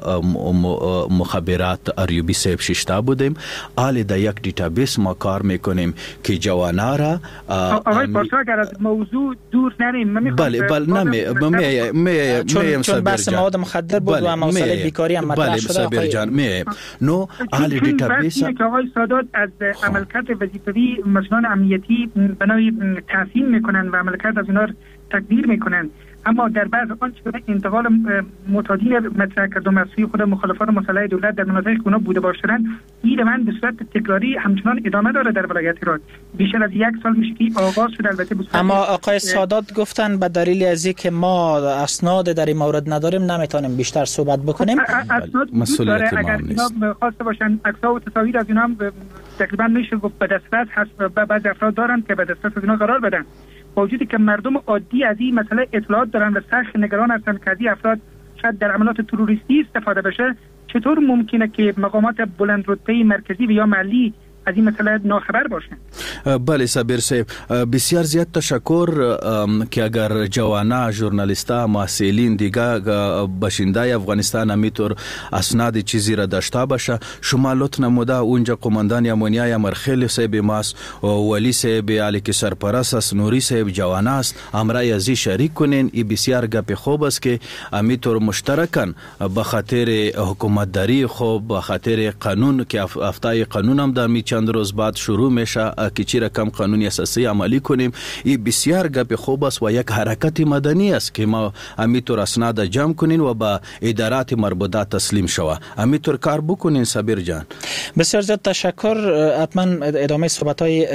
مخابرات اریوبی صاحب ششتا بودیم، حالی در یک دیتابیس ما کار میکنیم که جوانا را آقای پارسا اگر از موضوع دور نریم بله بله نمی می چون چون بحث مواد مخدر بود و مسئله بیکاری هم مطرح شده. بله صابر جان می نو اهل دیتابیس که آقای سادات از عملکرد وظیفه‌ای مسئولان امنیتی بنای تحسین میکنن و عملکرد از اینا تقدیر میکنن، اما در بعض آنچه که انتقال معتادین مطرح کرده مسئولی خود مخالفان مسلح دولت در مناطق که اونا بوده باشند این من به صورت تکراری همچنان ادامه داره در ولایت ایران. بیشتر از یک سال میشه که آغاز شده. البته اما آقای سادات گفتن به دلیل از اینکه ما اسناد در این مورد نداریم نمیتونیم بیشتر صحبت بکنیم. اسناد مسئولیت ما اگر اینا خواسته باشن عکس‌ها و تصاویر از اینا تقریبا میشه گفت به دسترس هست و بعضی افراد دارن که به دسترس از اینا قرار بدن. با وجودی که مردم عادی از این مسئله اطلاعات دارن و سخت نگران هستند که از این افراد شاید در عملیات تروریستی استفاده بشه، چطور ممکنه که مقامات بلند رتبه مرکزی و یا محلی از این مسئله ناخبر باشن؟ بله صابر صاحب بسیار زیاد تشکر که اگر جوانا ژورنالیستا مسئولین دیگه باشندای افغانستان میتور اسناد چیزی را داشته باشه شما لطف نموده اونجا قماندان امنیای امرخیل صاحب ماست ولی صاحب علی که سرپرست است نوری صاحب جوانا است امرای ازی شریک کنین. این بسیار گپ خوب است که میتور مشترکاً به خاطر حکومت داری خوب به خاطر قانون که افتای قانون هم در میچ چند روز بعد شروع میشه که چی رقم قانونی اساسی عملی کنیم. این بسیار گپ خوب است و یک حرکت مدنی است که ما امیتور اسناد جمع کنین و با ادارات مربوطه تسلیم شوه. امیتور کار بکنین صابر جان. بسیار زیاد تشکر. حتما ادامه صحبت‌های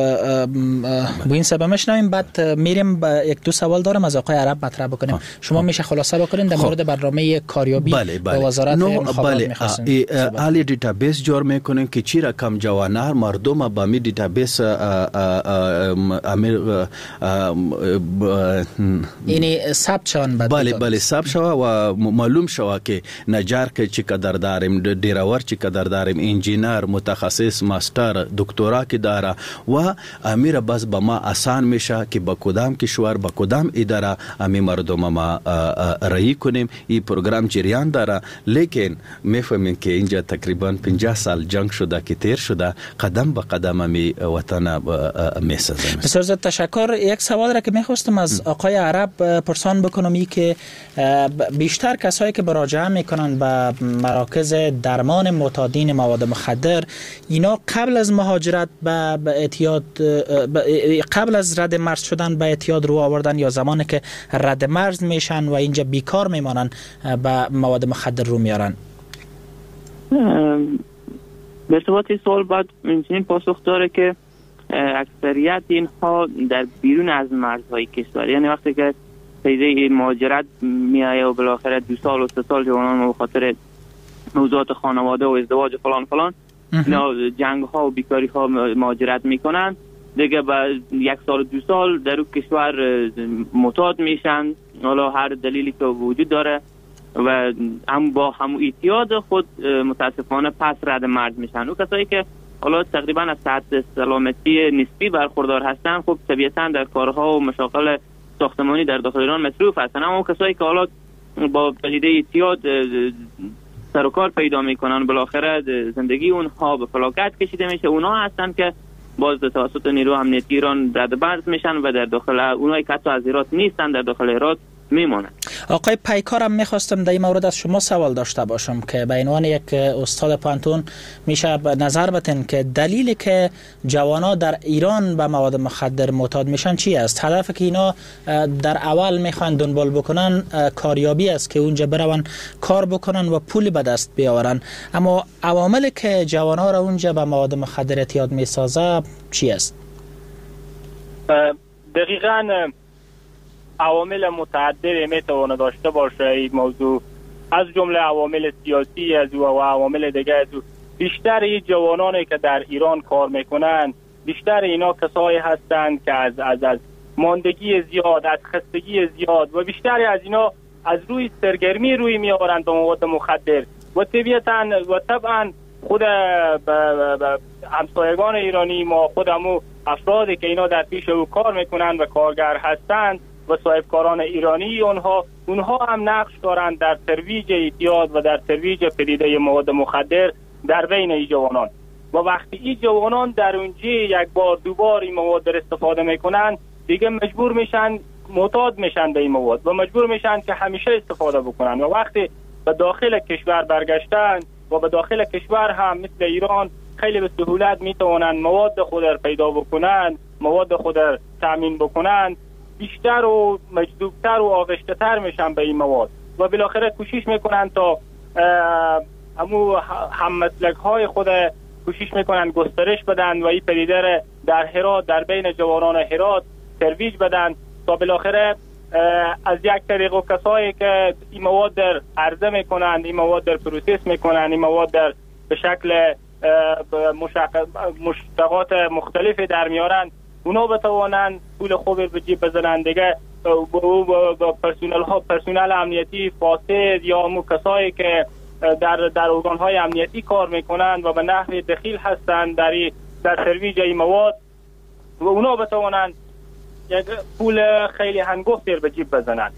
با این سبب میشنویم. بعد میریم با یک دو سوال دارم از آقای عرب مطرح بکنیم. ها. شما میشه خلاصه بکنین در مورد برنامه کاریابی بله بله. با وزارت مخابرات می‌خواستین. علی دیتابیس جور میکنیم که چی رقم جوان نهر مردم با می دیتابیس یعنی ثبت شون بله بله ثبت شوه و معلوم شوه که نجار که چی قدر داریم دیراور چی قدر داریم انجینر متخصص ماستر دکترا که داره و امیر بس با ما آسان میشه که با کدام کشور با کدام اداره امی مردم ما رایی کنیم. این پروگرام جریان داره لیکن میفهمیم که اینجا تقریبا پنجاه سال جنگ شده که تیر شده قدم به قدم می وطن میسازیم. بسیار زیاد تشکر. یک سوال را که میخواستم از آقای عرب پرسان بکنم ای که بیشتر کسایی که مراجعه میکنن به مراکز درمان معتادین مواد مخدر اینا قبل از مهاجرت به اعتیاد قبل از رد مرز شدن به اعتیاد رو آوردن یا زمانی که رد مرز میشن و اینجا بیکار میمانن به مواد مخدر رو میارن؟ به ارتباط سوال باید اینچنین پاسخ داره که اکثریت اینها در بیرون از مرزهای کشور، یعنی وقتی که پیده مهاجرت میایه و بالاخره دو سال و سه سال جوانان به خاطر موضوعات خانواده و ازدواج و فلان فلان جنگ ها و بیکاری ها مهاجرت میکنن دیگه با یک سال و دو سال در اون کشور معتاد میشن، حالا هر دلیلی که وجود داره و هم با همون اعتیاد خود متاسفانه پس رد مرز میشن. اون کسایی که حالا تقریبا از سطح سلامتی نسبی برخوردار هستن خب طبیعتا در کارها و مشاغل ساختمانی در داخل ایران مصروف هستن، اما اون کسایی که حالا با پدیده اعتیاد سر و کار پیدا میکنن بالاخره زندگی اونها به فلاکت کشیده میشه، اونها هستن که باز توسط نیرو امنیتی ایران رد مرز میشن و در داخل اونایی که حتی از هرات نیستن در داخل هرات میمونن. آقای پیکارم میخواستم در این مورد از شما سوال داشته باشم که به عنوان یک استاد پانتون میشه نظر بتین که دلیلی که جوانا در ایران به مواد مخدر معتاد میشن چی است؟ هدف که اینا در اول میخوان دنبال بکنن کاریابی است که اونجا برون کار بکنن و پول به دست بیاورن، اما عواملی که جوانا را اونجا به مواد مخدر اعتیاد میسازه چی است؟ دقیقاً عوامل متعدد میتونه داشته باشه این موضوع، از جمله عوامل سیاسی از و عوامل دیگه از بیشتر این جوانانی که در ایران کار میکنن بیشتر اینا کسایی هستند که از از از ماندگی زیاد، از خستگی زیاد و بیشتر از اینا از روی سرگرمی روی میآورند به مواد مخدر و طبیعتاً و طبعاً خود همسایگان ایرانی ما خودمو افرادی که اینا در پیش او کار میکنن و کارگر هستند و صاحبکاران ایرانی اونها اونها هم نقش دارند در ترویج اعتیاد و در ترویج پدیده مواد مخدر در بین این جوانان و وقتی این جوانان در اونجا یک بار دوبار این مواد استفاده میکنن دیگه مجبور میشن معتاد میشن به این مواد و مجبور میشن که همیشه استفاده بکنن و وقتی به داخل کشور برگشتن و به داخل کشور هم مثل ایران خیلی به سهولت میتونن مواد خود را پیدا بکنن، مواد خود را تامین بکنن، بیشتر و مجذوبتر و آغشته‌تر میشن به این مواد و بالاخره کوشش میکنن تا همو هم مسلک های خود کوشش میکنن گسترش بدن و این پدیده را در هرات در بین جوانان هرات ترویج بدن تا بالاخره از یک طریق و کسایی که این مواد در عرضه میکنند، این مواد در پروسس میکنند، این مواد در به شکل مشتقات مختلفی در میارن اونا بتوانند پول خوبی به جیب بزنند دیگه با پرسونل ها پرسونل امنیتی فاسد یا همون کسایی که در در ارگان های امنیتی کار میکنند و به نحو دخیل هستند در در ترویج این مواد و اونا بتوانند یک پول خیلی هنگفتی به جیب بزنند.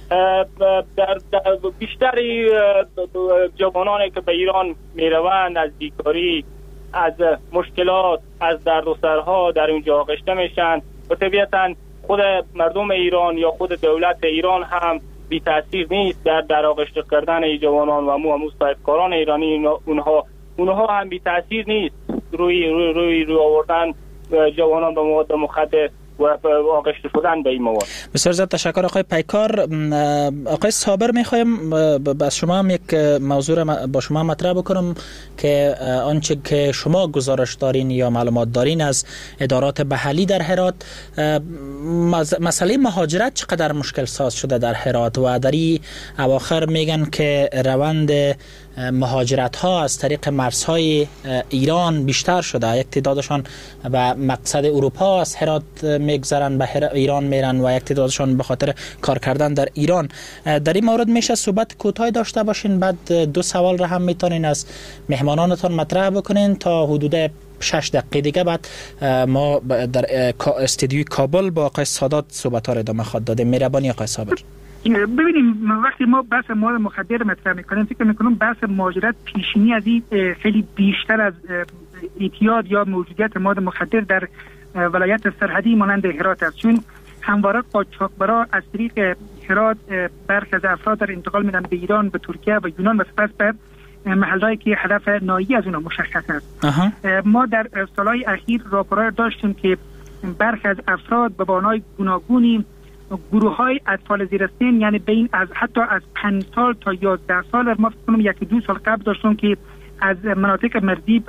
در, در بیشتری جوانانی که به ایران میروند از بیکاری، از مشکلات، از درد و سرها در اونجا آغشته میشن و طبیعتاً خود مردم ایران یا خود دولت ایران هم بی تاثیر نیست در در آغشته کردن این جوانان و مو صاحبکاران ایرانی اونها اونها هم بی تاثیر نیست روی روی روی, روی آوردن جوانان به مواد مخدر و آغشته شدن به این مواد. بسیار زیاد تشکر آقای پیکار. آقای صابر میخوایم از شما هم یک موضوع با شما مطرح بکنم که آنچه که شما گزارش دارین یا معلومات دارین از ادارات محلی در هرات، مسئله مهاجرت چقدر مشکل ساز شده در هرات و در این اواخر میگن که روند مهاجرت ها از طریق مرزهای ایران بیشتر شده، یک تعدادشان به مقصد اروپا از هرات میگذرن به ایران میرن و یک تعدادشان به خاطر کار کردن در ایران. در این مورد میشه صحبت کوتاهی داشته باشین، بعد دو سوال را هم میتونین از مهمانانتان مطرح بکنین تا حدود شش دقیقه دیگه بعد ما در استودیوی کابل با آقای سادات صحبت ها را ادامه خواهد دادیم. مهربانی آقای صابر. ببینیم وقتی ما بحث مواد مخدر مطرح میکنیم فکر میکنم بحث مهاجرت پیشینی از این خیلی بیشتر از اعتیاد یا موجودیت مواد مخدر در ولایت سرحدی مانند هرات است، چون همواره قاچاقبرا از طریق هرات برخی از افراد در انتقال میدن به ایران، به ترکیه و یونان و سپس به محلهایی که هدف نهایی از اونها مشخص است. ما در سالهای اخیر راپورای داشتیم که برخی از افراد به بانای گوناگونی گروه های اطفال زیر سن، یعنی بین از حتی از پنج سال تا یازده سال، ما فکر کنم یکی دو سال قبل داشتم که از مناطق مرزی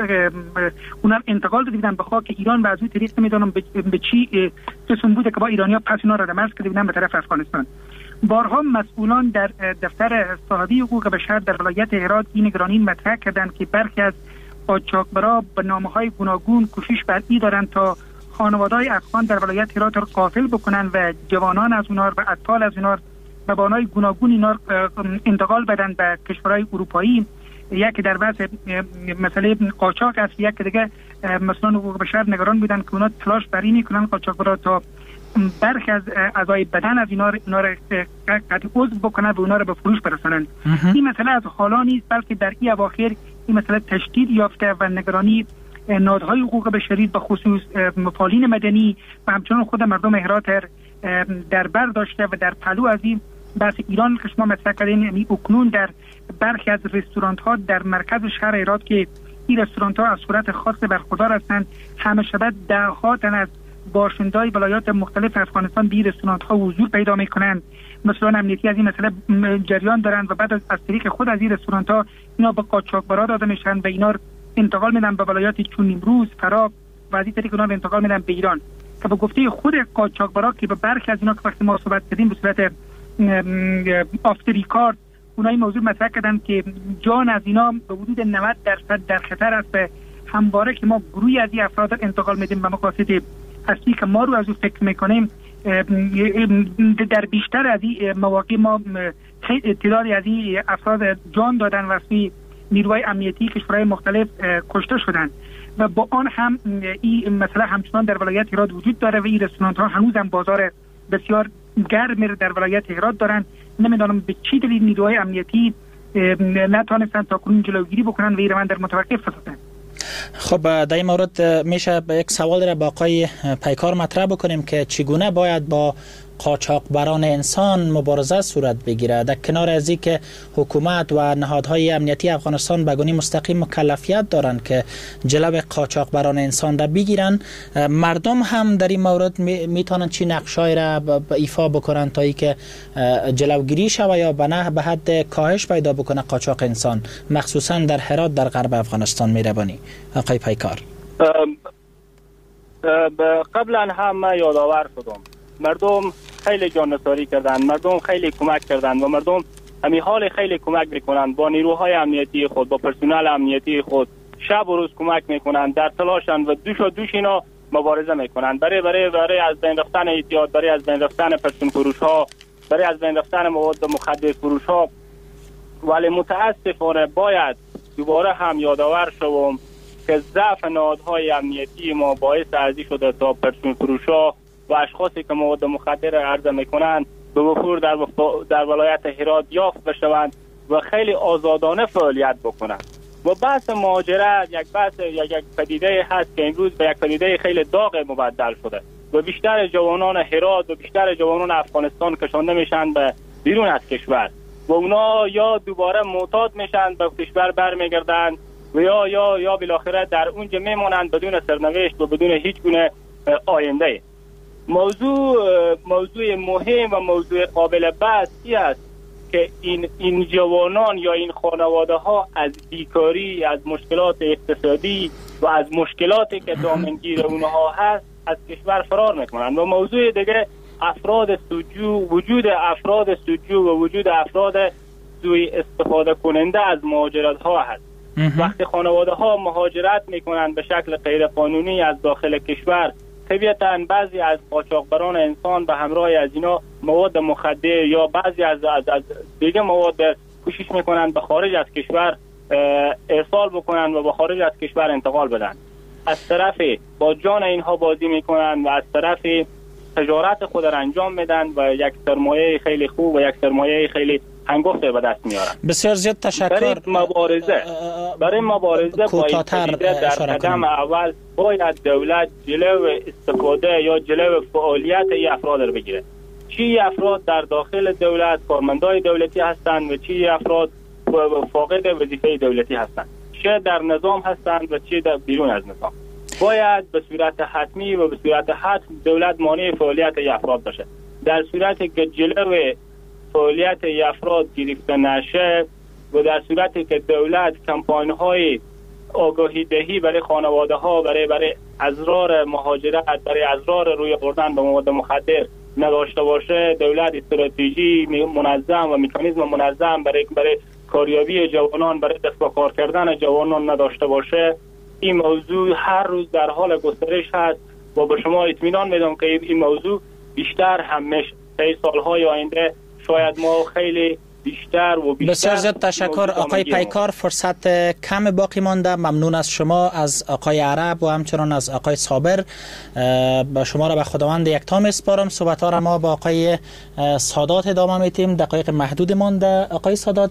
اونا انتقال دادن به خاک ایران و از اون طریق نمیدونم به چی قسم بوده که با ایرانیا پس اونا را رمز کرده بودن به طرف افغانستان. بارها مسئولان در دفتر صاحبی حقوق بشر در ولایت هرات این نگرانی مطرح کردند که برخی از قاچاقبرا به نامه‌های گوناگون کوشش بر این دارند تا خانواده‌های افغان در ولایت هرات را غافل بکنن و جوانان از اونها و اطفال از اونها به بانای گوناگون اینا انتقال بدن به کشورهای اروپایی. یکی در بحث مسئله قاچاق است، یک دیگه مثلا حقوق بشر نگران بودن که اونا تلاش بر این میکنن قاچاقبرا تا برخی از اعضای بدن از اینا اینا را قطع عضو بکنن و اونا را به فروش برسانن. این مسئله از حالا نیست، بلکه در این اواخر این مسئله تشدید یافته و نگرانی نهادهای حقوق بشری به خصوص مفعولین مدنی و همچنان خود مردم هرات در بر داشته و در پلو از این بحث ایران که شما مطرح کردین، یعنی اکنون در برخی از رستوران ها در مرکز شهر هرات که این رستوران ها از صورت خاص برخوردار هستند، همه شب ده ها تن از باشنده‌های ولایات مختلف افغانستان به این رستوران ها حضور پیدا میکنند. مسئولان امنیتی از این مسئله جریان دارند و بعد از, از طریق خود از این رستوران ها اینا به قاچاقبرا داده میشن و اینا انتقال میدن به ولایاتی چون نیمروز، فراه و از این طریق اونا انتقال میدن به ایران. که به گفته خود قاچاقبرا که به برخی از اینا که وقتی ما صحبت کردیم به صورت آفتری کارت اونها این موضوع مطرح کردن که جان از اینا به حدود نود درصد در خطر است. همواره که ما گروهی از این افراد انتقال میدیم به مقاصد اصلی که ما رو از او فکر میکنیم، در بیشتر از این مواقع ما تعدادی از این افراد جان دادن و از نیروهای امنیتی کشورهای مختلف کشته شدند و با آن هم این مسئله همچنان در ولایت هرات وجود داره و این رستوران ها هنوز هم بازار بسیار گرم در ولایت هرات دارن. نمیدانم به چی دلیل نیروهای امنیتی نتوانستن تا کنون جلوگیری بکنن و این روند در متوقف سازند. خب در این مورد میشه یک سوال را با آقای پیکار مطرح بکنیم که چگونه باید با قاچاقبران انسان مبارزه صورت بگیرد، در کنار از این که حکومت و نهادهای امنیتی افغانستان به گونه مستقیم مکلفیت دارند که جلو قاچاقبران انسان را بگیرن، مردم هم در این مورد میتونن چی نقشای را ایفا بکنن تا ای که جلوگیری شود یا به نه به حد کاهش پیدا بکنه قاچاق انسان، مخصوصا در هرات در غرب افغانستان میربانی. آقای پیکار، قبلا هم ما یادآور شدم مردم خیلی جان‌نثاری کردند، مردم خیلی کمک کردند و مردم همین حال خیلی کمک میکنند با نیروهای امنیتی خود، با پرسنل امنیتی خود شب و روز کمک میکنند، در تلاشن و دوش و دوش اینا مبارزه میکنند برای برای برای از بین رفتن اعتیاد، برای از بین رفتن پرسون فروش ها، برای از بین رفتن مواد مخدر فروش ها. ولی متاسفانه باید دوباره هم یادآور شوم که ضعف نهادهای امنیتی ما باعث ارزی شده تا پرسون فروش ها و اشخاصی که مواد مخدر عرضه میکنند به وفور در, در ولایت هرات یافت بشوند و خیلی آزادانه فعالیت بکنند. و بحث مهاجرت یک بحث یک, یک پدیده هست که امروز به یک پدیده خیلی داغ مبدل شده و بیشتر جوانان هرات و بیشتر جوانان افغانستان کشانده میشن به بیرون از کشور و اونا یا دوباره معتاد میشن به کشور برمیگردند و یا یا یا بالاخره در اونجا میمونند بدون سرنوشت و بدون هیچ گونه آینده. موضوع موضوع مهم و موضوع قابل بحثی است که این این جوانان یا این خانواده ها از بیکاری، از مشکلات اقتصادی و از مشکلاتی که دامنگیر اونها هست از کشور فرار میکنند. و موضوع دیگه افراد سوجو، وجود افراد سوجو و وجود افراد سوء استفاده کننده از مهاجرت ها هست. وقتی خانواده ها مهاجرت میکنند به شکل غیر قانونی از داخل کشور، طبیعتاً بعضی از قاچاقبران انسان به همراه از اینا مواد مخدر یا بعضی از از, از دیگه مواد کوشش میکنن به خارج از کشور ارسال بکنن و به خارج از کشور انتقال بدن. از طرف با جان اینها بازی میکنن و از طرف تجارت خود را انجام میدن و یک سرمایه خیلی خوب و یک سرمایه خیلی هنگفته به دست میارن. بسیار زیاد تشکر. برای مبارزه برای مبارزه با این پدیده در قدم اول باید دولت جلو استفاده یا جلو فعالیت ای افراد رو بگیره. چی افراد در داخل دولت کارمندای دولتی هستند و چی افراد فاقد وظیفه دولتی هستند، چه در نظام هستند و چه در بیرون از نظام. باید به صورت حتمی و به صورت حتم دولت مانع فعالیت ای افراد باشه. در صورتی که جلو فعالیت ای افراد گرفته نشه و در صورتی که دولت کمپاین های آگاهی دهی برای خانواده ها برای برای ازرار مهاجرت، برای ازرار روی آوردن به مواد مخدر نداشته باشه، دولت استراتژی منظم و مکانیزم منظم برای برای کاریابی جوانان، برای دست به کار کردن جوانان نداشته باشه، این موضوع هر روز در حال گسترش هست و به شما اطمینان میدم که این موضوع بیشتر هم میشه. طی سالهای آینده شاید ما خیلی بیشتر و بیشتر. بسیار زیاد تشکر آقای پیکار. فرصت کم باقی مانده. ممنون از شما، از آقای عرب و همچنان از آقای صابر. با شما را به خداوند یکتا میسپارم. صحبت ها را ما با آقای سادات ادامه میتیم. دقایق محدود مانده. آقای سادات،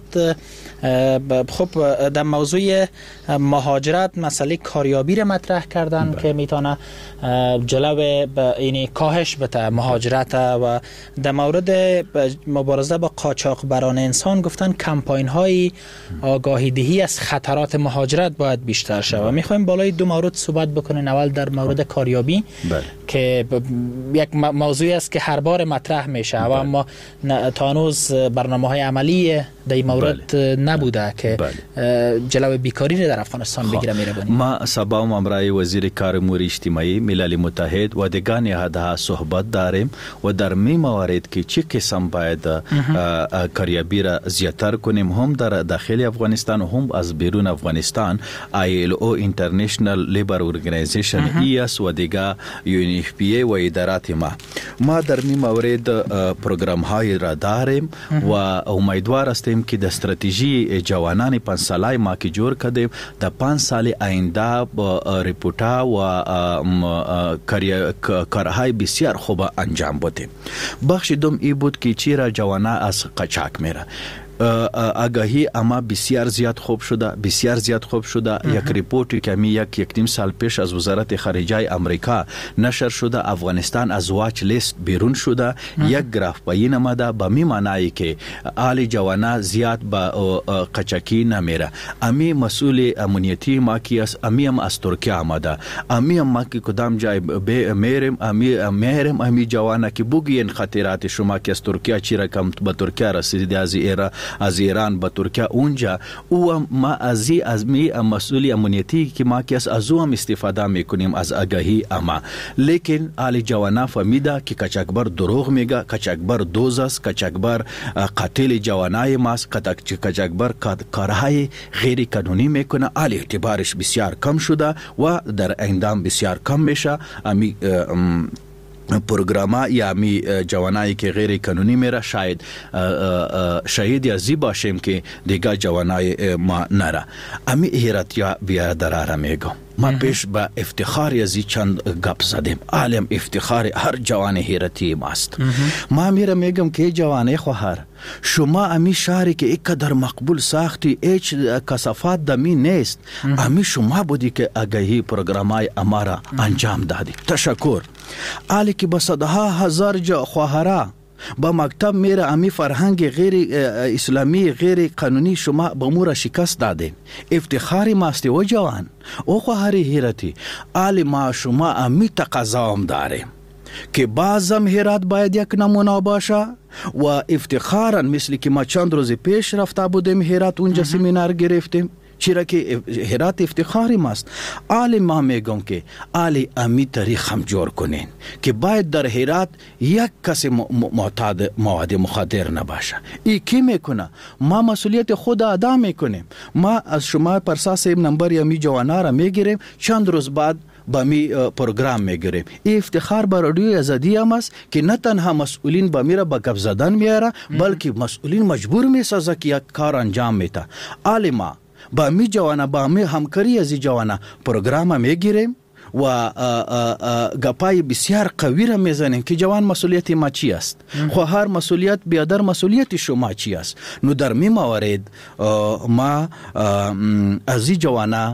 خب در موضوع مهاجرت مسئله کاریابی را مطرح کردن که میتونه جلو این کاهش بده مهاجرت، و در مورد مبارزه با قاچاقبران انسان گفتن کمپاین های آگاهی دهی از خطرات مهاجرت باید بیشتر شود. میخوایم بالای دو مورد صحبت بکنیم. اول در مورد کاریابی بله. که یک موضوعی است که هر بار مطرح میشه بله. و اما تا هنوز برنامه‌های عملی در این مورد بله. نبوده که بله. جلو بیکاری در افغانستان بگیره میره بونیم. ما سبا ممرای وزیر کار امور اجتماعی ملل متحد و دیگر نهادها صحبت داریم و در می موارد که چه قسم باید کاریابی را زیاتر کنیم، هم در داخل افغانستان و هم از بیرون افغانستان. آی ال او انټرنیشنل لیبر ارگنایزیشن ای اس و دیگر یو ان اف پی ای و ادارات ما ما در می موارد پروگرام های را داریم و امیدوار هستیم که د استراتژی جوانان پنځ ساله ما که جوړ کړو د پنځ سال آینده با ریپورتا و کارهای بسیار خوب انجام بده. بخش دوم ای بود که چرا جوانان از قاچاق میره. آگاهی اما بسیار زیاد خوب شده بسیار زیاد خوب شده. یک ریپورتی که می یک یک نیم سال پیش از وزارت خارجه آمریکا نشر شده، افغانستان از واچ لیست بیرون شده. یک گراف بیان آمده به می معنی که آل جوانا زیاد با قاچاقی نمیره. امی مسئول امنیتی ما کی است، امی هم از ترکیه آمده، امی هم ما کی کدام جای میرم، امی میرم امی جوانا کی بگین خطرات شما که از ترکیه چی رقم به ترکیه رسیدید، از ایران از ایران به ترکیه اونجا، او ما از از می مسئول امنیتی که ما کس از او هم استفاده میکنیم از آگاهی اما. لیکن آل جوانا فهمیده که قاچاقبر دروغ میگه، قاچاقبر دوز است، قاچاقبر قاتل جوانای ماست، قاچاقبر کارهای غیر قانونی میکنه. آل اعتبارش بسیار کم شده و در اندام بسیار کم میشه. امی پروگراما یا می جوانایی که غیر قانونی میره شاید شاید یا زی باشیم که دیگه جوانای ما نره. امی هیرت یا بیا دراره میگم ما پیش با افتخار یزی چند گپ زدیم. عالم افتخار هر جوان هیرتی ماست. ما میره میگم که جوانه خواهر شما امی شهری که اقدر مقبول ساختی ایچ کسافات دمی نیست، امی شما بودی که آگاهی پروگرامای امارا انجام دادی. تشکر. آلی که بصدها هزار جا خواهره با مکتب میره امی فرهنگ غیر اسلامی غیر قانونی شما با مورا شکست دادین. افتخاری ماستی و جوان او خواهری هیرتی. آلی ما شما امی تقاضام داریم که بعضم هیرات باید یک نمونه باشه و افتخارا مثل که ما چند روز پیش رفته بودیم هیرات اونجا سمینار گرفتیم، چرا که هرات افتخاری ماست. آلی ما میگم که آلی امی تاریخ هم جور کنین که باید در هرات یک کسی معتاد مواد مخدر نباشه. ای کی میکنه؟ ما مسئولیت خود ادا میکنیم. ما از شما پرساس نمبر امی جوانا را میگیریم، چند روز بعد با می پروگرام میگیریم. این افتخار بر رادیو آزادی هم است که نه تنها مسئولین با میره با گپ زدن میاره بلکه مسئولین مجبور میسازه که یک کار انجام میده. آلی ما با می جوانا با می همکاری از جوانا پروگرام میگیریم و گپای بسیار قوی را میزنیم که جوان مسئولیت ما چی است، خواهر مسئولیت بیادر مسئولیت شما چی است. نو در می موارد ما از جوانا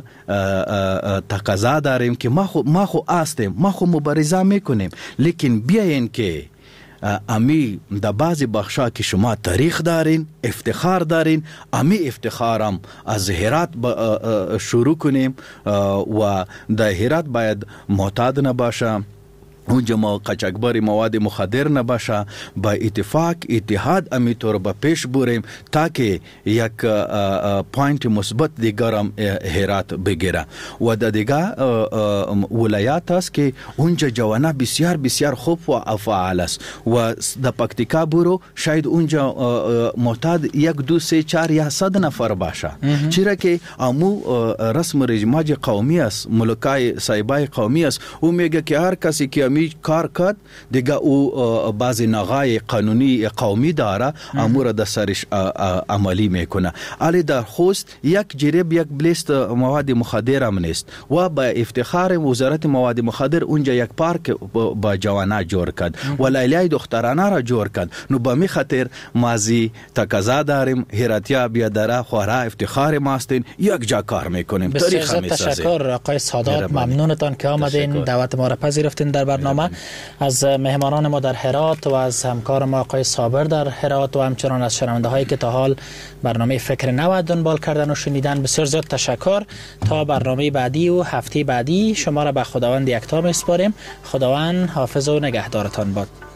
تقاضا داریم که ما خو ما خو هستیم، ما خو مبارزه میکنیم، لیکن بیاین که امی در بعضی بخشا که شما تاریخ دارین، افتخار دارین، امی افتخارم از هرات شروع کنیم و در هرات باید معتاد نباشه، اونجا ما قاچاقبر مواد مخدر نباشه. با اتفاق اتحاد امی طور با پیش بریم تا که یک پوینت مثبت دیگرم هرات بگیره. و در دیگر ولایات است که اونجا جوانا بسیار بسیار خوب و فعال است و در پکتیکا برو شاید اونجا معتاد یک دو سه چار یا صد نفر باشه، چرا که امو رسم رجماج قومی است، ملکای صاحبای قومی است. او میگه که هر کسی که می کار کرد دیگه او بعضی نقای قانونی قومی داره امور در سرش عملی میکنه. علی در خوست یک جریب یک بلیست مواد مخدر هم نیست و با افتخار وزارت مواد مخدر اونجا یک پارک با جوانه جور کرد و لیلیای دخترانه را جور کرد. نو با می خاطر مازی تقاضا داریم هراتیا بیادره خورا افتخار ماستین یک جا کار میکنیم. بسیار تشکر آقای سادات، ممنونتان که آمدین دعوت ما را پذیرفتین در برنامه. از مهمانان ما در هرات و از همکار ما آقای صابر در هرات و همچنان از شنونده هایی که تا حال برنامه فکر نو دنبال کردن و شنیدن بسیار زیاد تشکر. تا برنامه بعدی و هفته بعدی شما را به خداوند یکتا میسپاریم. خداوند حافظ و نگهدارتان باد.